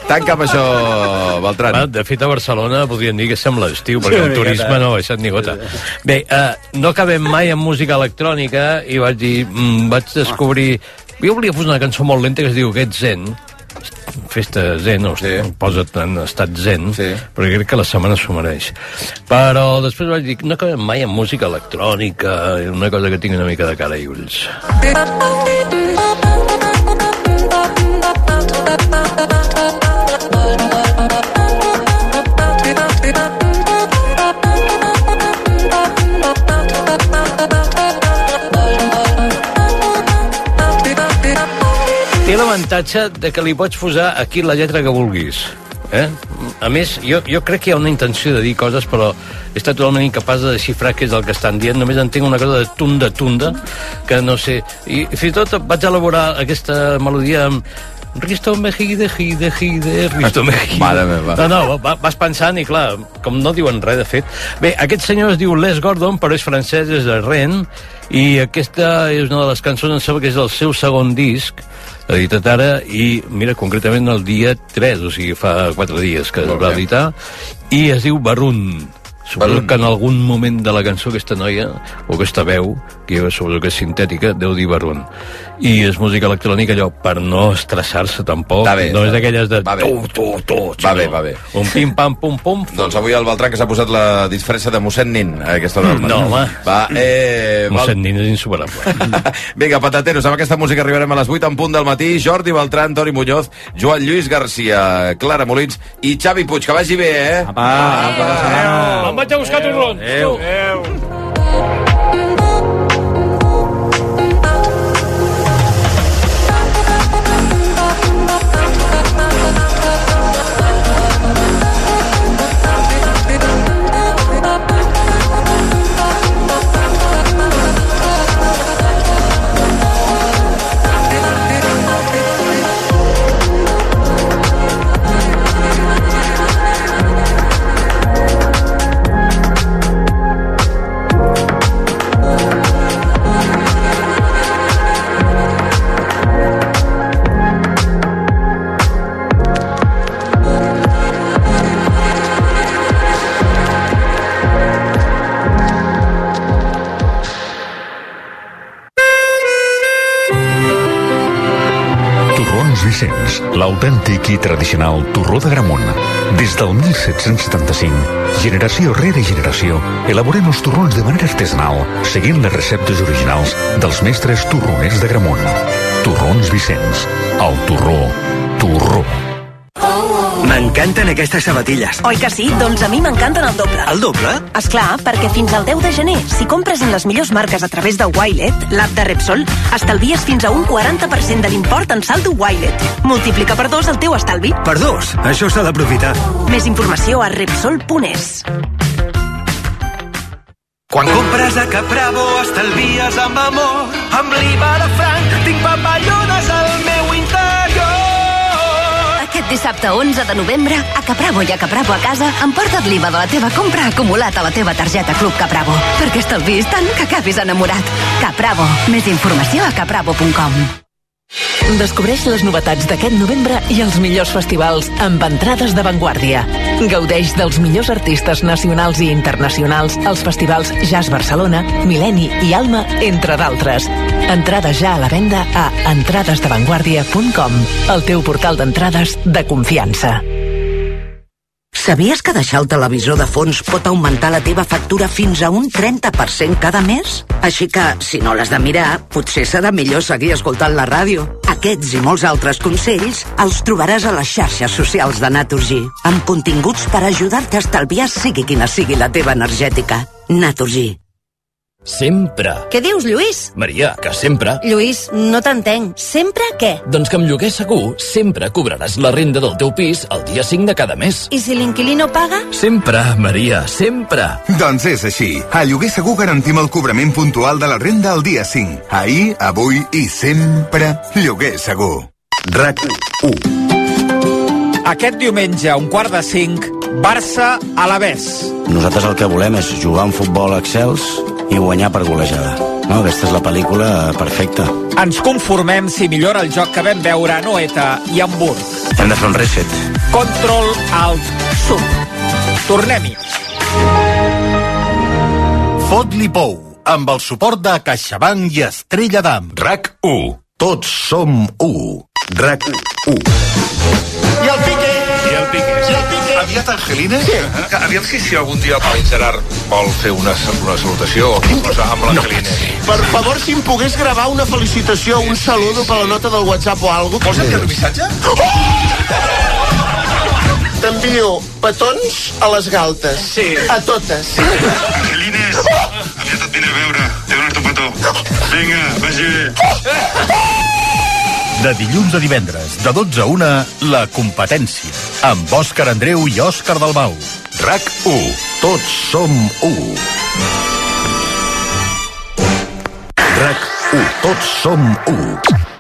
tanca amb això, Beltran. Va, de fet, a Barcelona podríem dir que sembla estiu, perquè el turisme no ha baixat ni gota. Bé, uh, no acabem mai amb música electrònica i vaig dir, mm, vaig descobrir... Jo volia posar una cançó molt lenta que es diu Get Zen, festa zen, o sí. Posa't en estat zen, sí. Perquè crec que la setmana s'ho mereix. Però després vaig dir, no acabem mai amb música electrònica, una cosa que tinc una mica de cara i ulls. Té l'avantatge de que li pots posar aquí la lletra que vulguis. Eh? A més, jo, jo crec que hi ha una intenció de dir coses, però he estat totalment incapaç de desxifrar què és el que estan dient. Només entenc una cosa de tunda-tunda, que no sé... I fins i tot vaig elaborar aquesta melodia amb Risto Mejide, Jide, Jide, Risto Mejide. Mare meva. No, no, vas pensant i, clar, com no diuen res, de fet. Bé, aquest senyor es diu Les Gordon, però és francès, és de Rennes, i aquesta és una de les cançons, em sembla que és el seu segon disc, editat ara, i mira, concretament el dia tres, o sigui, fa quatre dies que es va editar, i es diu Barun. Suposo que en algun moment de la cançó aquesta noia, o aquesta veu, que jo suposo que és sintètica, deu dir Barun. I és música electrònica, allò, per no estressar-se tampoc. Bé, no és d'aquelles de... Tu, tu, tu, va bé, va bé. Un pim-pam-pum-pum. Doncs avui el Beltran que s'ha posat la disfressa de mossèn Nin, a aquesta hora del matí. No, home. Va, eh... mossèn Nin és insuperable. Vinga, patateros, amb aquesta música arribarem a les vuit en punt del matí. Jordi Beltran, Toni Muñoz, Joan Lluís Garcia, Clara Molins i Xavi Puig. Que vagi bé, eh? Apa, apa, apa. Em vaig a buscar torrons. Adéu. Adéu. Vicenç, l'autèntic i tradicional torró de Gramunt. Des del mil set-cents setanta-cinc, generació rere generació, elaborem els torrons de manera artesanal, seguint les receptes originals dels mestres torroners de Gramunt. Torrons Vicenç. El torró. Torró. M'encanten aquestes sabatilles. Oi que sí? Doncs a mi m'encanten el doble. El doble? Esclar, perquè fins al deu de gener, si compres en les millors marques a través de Wilet, l'app de Repsol, estalvies fins a un quaranta per cent de l'import en saldo Wilet. Multiplica per dos el teu estalvi. Per dos? Això s'ha d'aprofitar. Més informació a Repsol punt es. Quan compres a Capravo estalvies amb amor. Amb l'I V A de franc tinc papallones al meu interior. Aquest dissabte onze de novembre, a Capravo i a Capravo a casa, emporta't l'I V A de la teva compra acumulat a la teva targeta Club Capravo. Perquè estalvis tant que acabis enamorat. Capravo. Més informació a capravo punt com. Descobreix les novetats d'aquest novembre i els millors festivals amb entrades d'avantguàrdia. Gaudeix dels millors artistes nacionals i internacionals als festivals Jazz Barcelona, Mil·lenni i Alma, entre d'altres. Entrades ja a la venda a entrades d'avantguàrdia punt com, el teu portal d'entrades de confiança. Sabies que deixar el televisor de fons pot augmentar la teva factura fins a un trenta per cent cada mes? Així que, si no l'has de mirar, potser serà millor seguir escoltant la ràdio. Aquests i molts altres consells els trobaràs a les xarxes socials de Naturgy, amb continguts per ajudar-te a estalviar sigui quina sigui la teva energètica. Naturgy. Sempre. Què dius, Lluís? Maria, que sempre. Lluís, no t'entenc. Sempre què? Doncs que amb Lloguer Segur sempre cobraràs la renda del teu pis el dia cinc de cada mes. I si l'inquilí no paga? Sempre, Maria, sempre. Doncs és així. A Lloguer Segur garantim el cobrament puntual de la renda el dia cinc. Ahir, avui i sempre. Lloguer Segur. RAC u. Aquest diumenge, a un quart de cinc, Barça a l'Alavés. Nosaltres el que volem és jugar en futbol excels i guanyar per golejada. No, aquesta és la pel·lícula perfecta. Ens conformem si millora el joc que vam veure a Noeta i Hamburg. Hem de fer un reset. Control, alt, sub. Tornem-hi. Fot-li pou, amb el suport de CaixaBank i Estrella d'Am. RAC u. Tots som u. RAC u. I el Piqué. I el Piqué. I el Piqué. Aviat Angelines? Sí. Aviam si, si algun dia el Gerard vol fer una, una salutació o alguna cosa amb l'Angelines. No. Per favor, si em pogués gravar una felicitació, un saludo per la nota del WhatsApp o alguna cosa. Vols enviar un missatge? Oh! T'envio petons a les galtes. Sí. A totes. Angelines, aviat et vine a veure. Té un altre petó. Vinga, vagi bé. De dilluns a divendres, de dotze a una, La Competència, amb Òscar Andreu i Òscar Dalmau. RAC u. Tots som u. RAC u. Tots som u.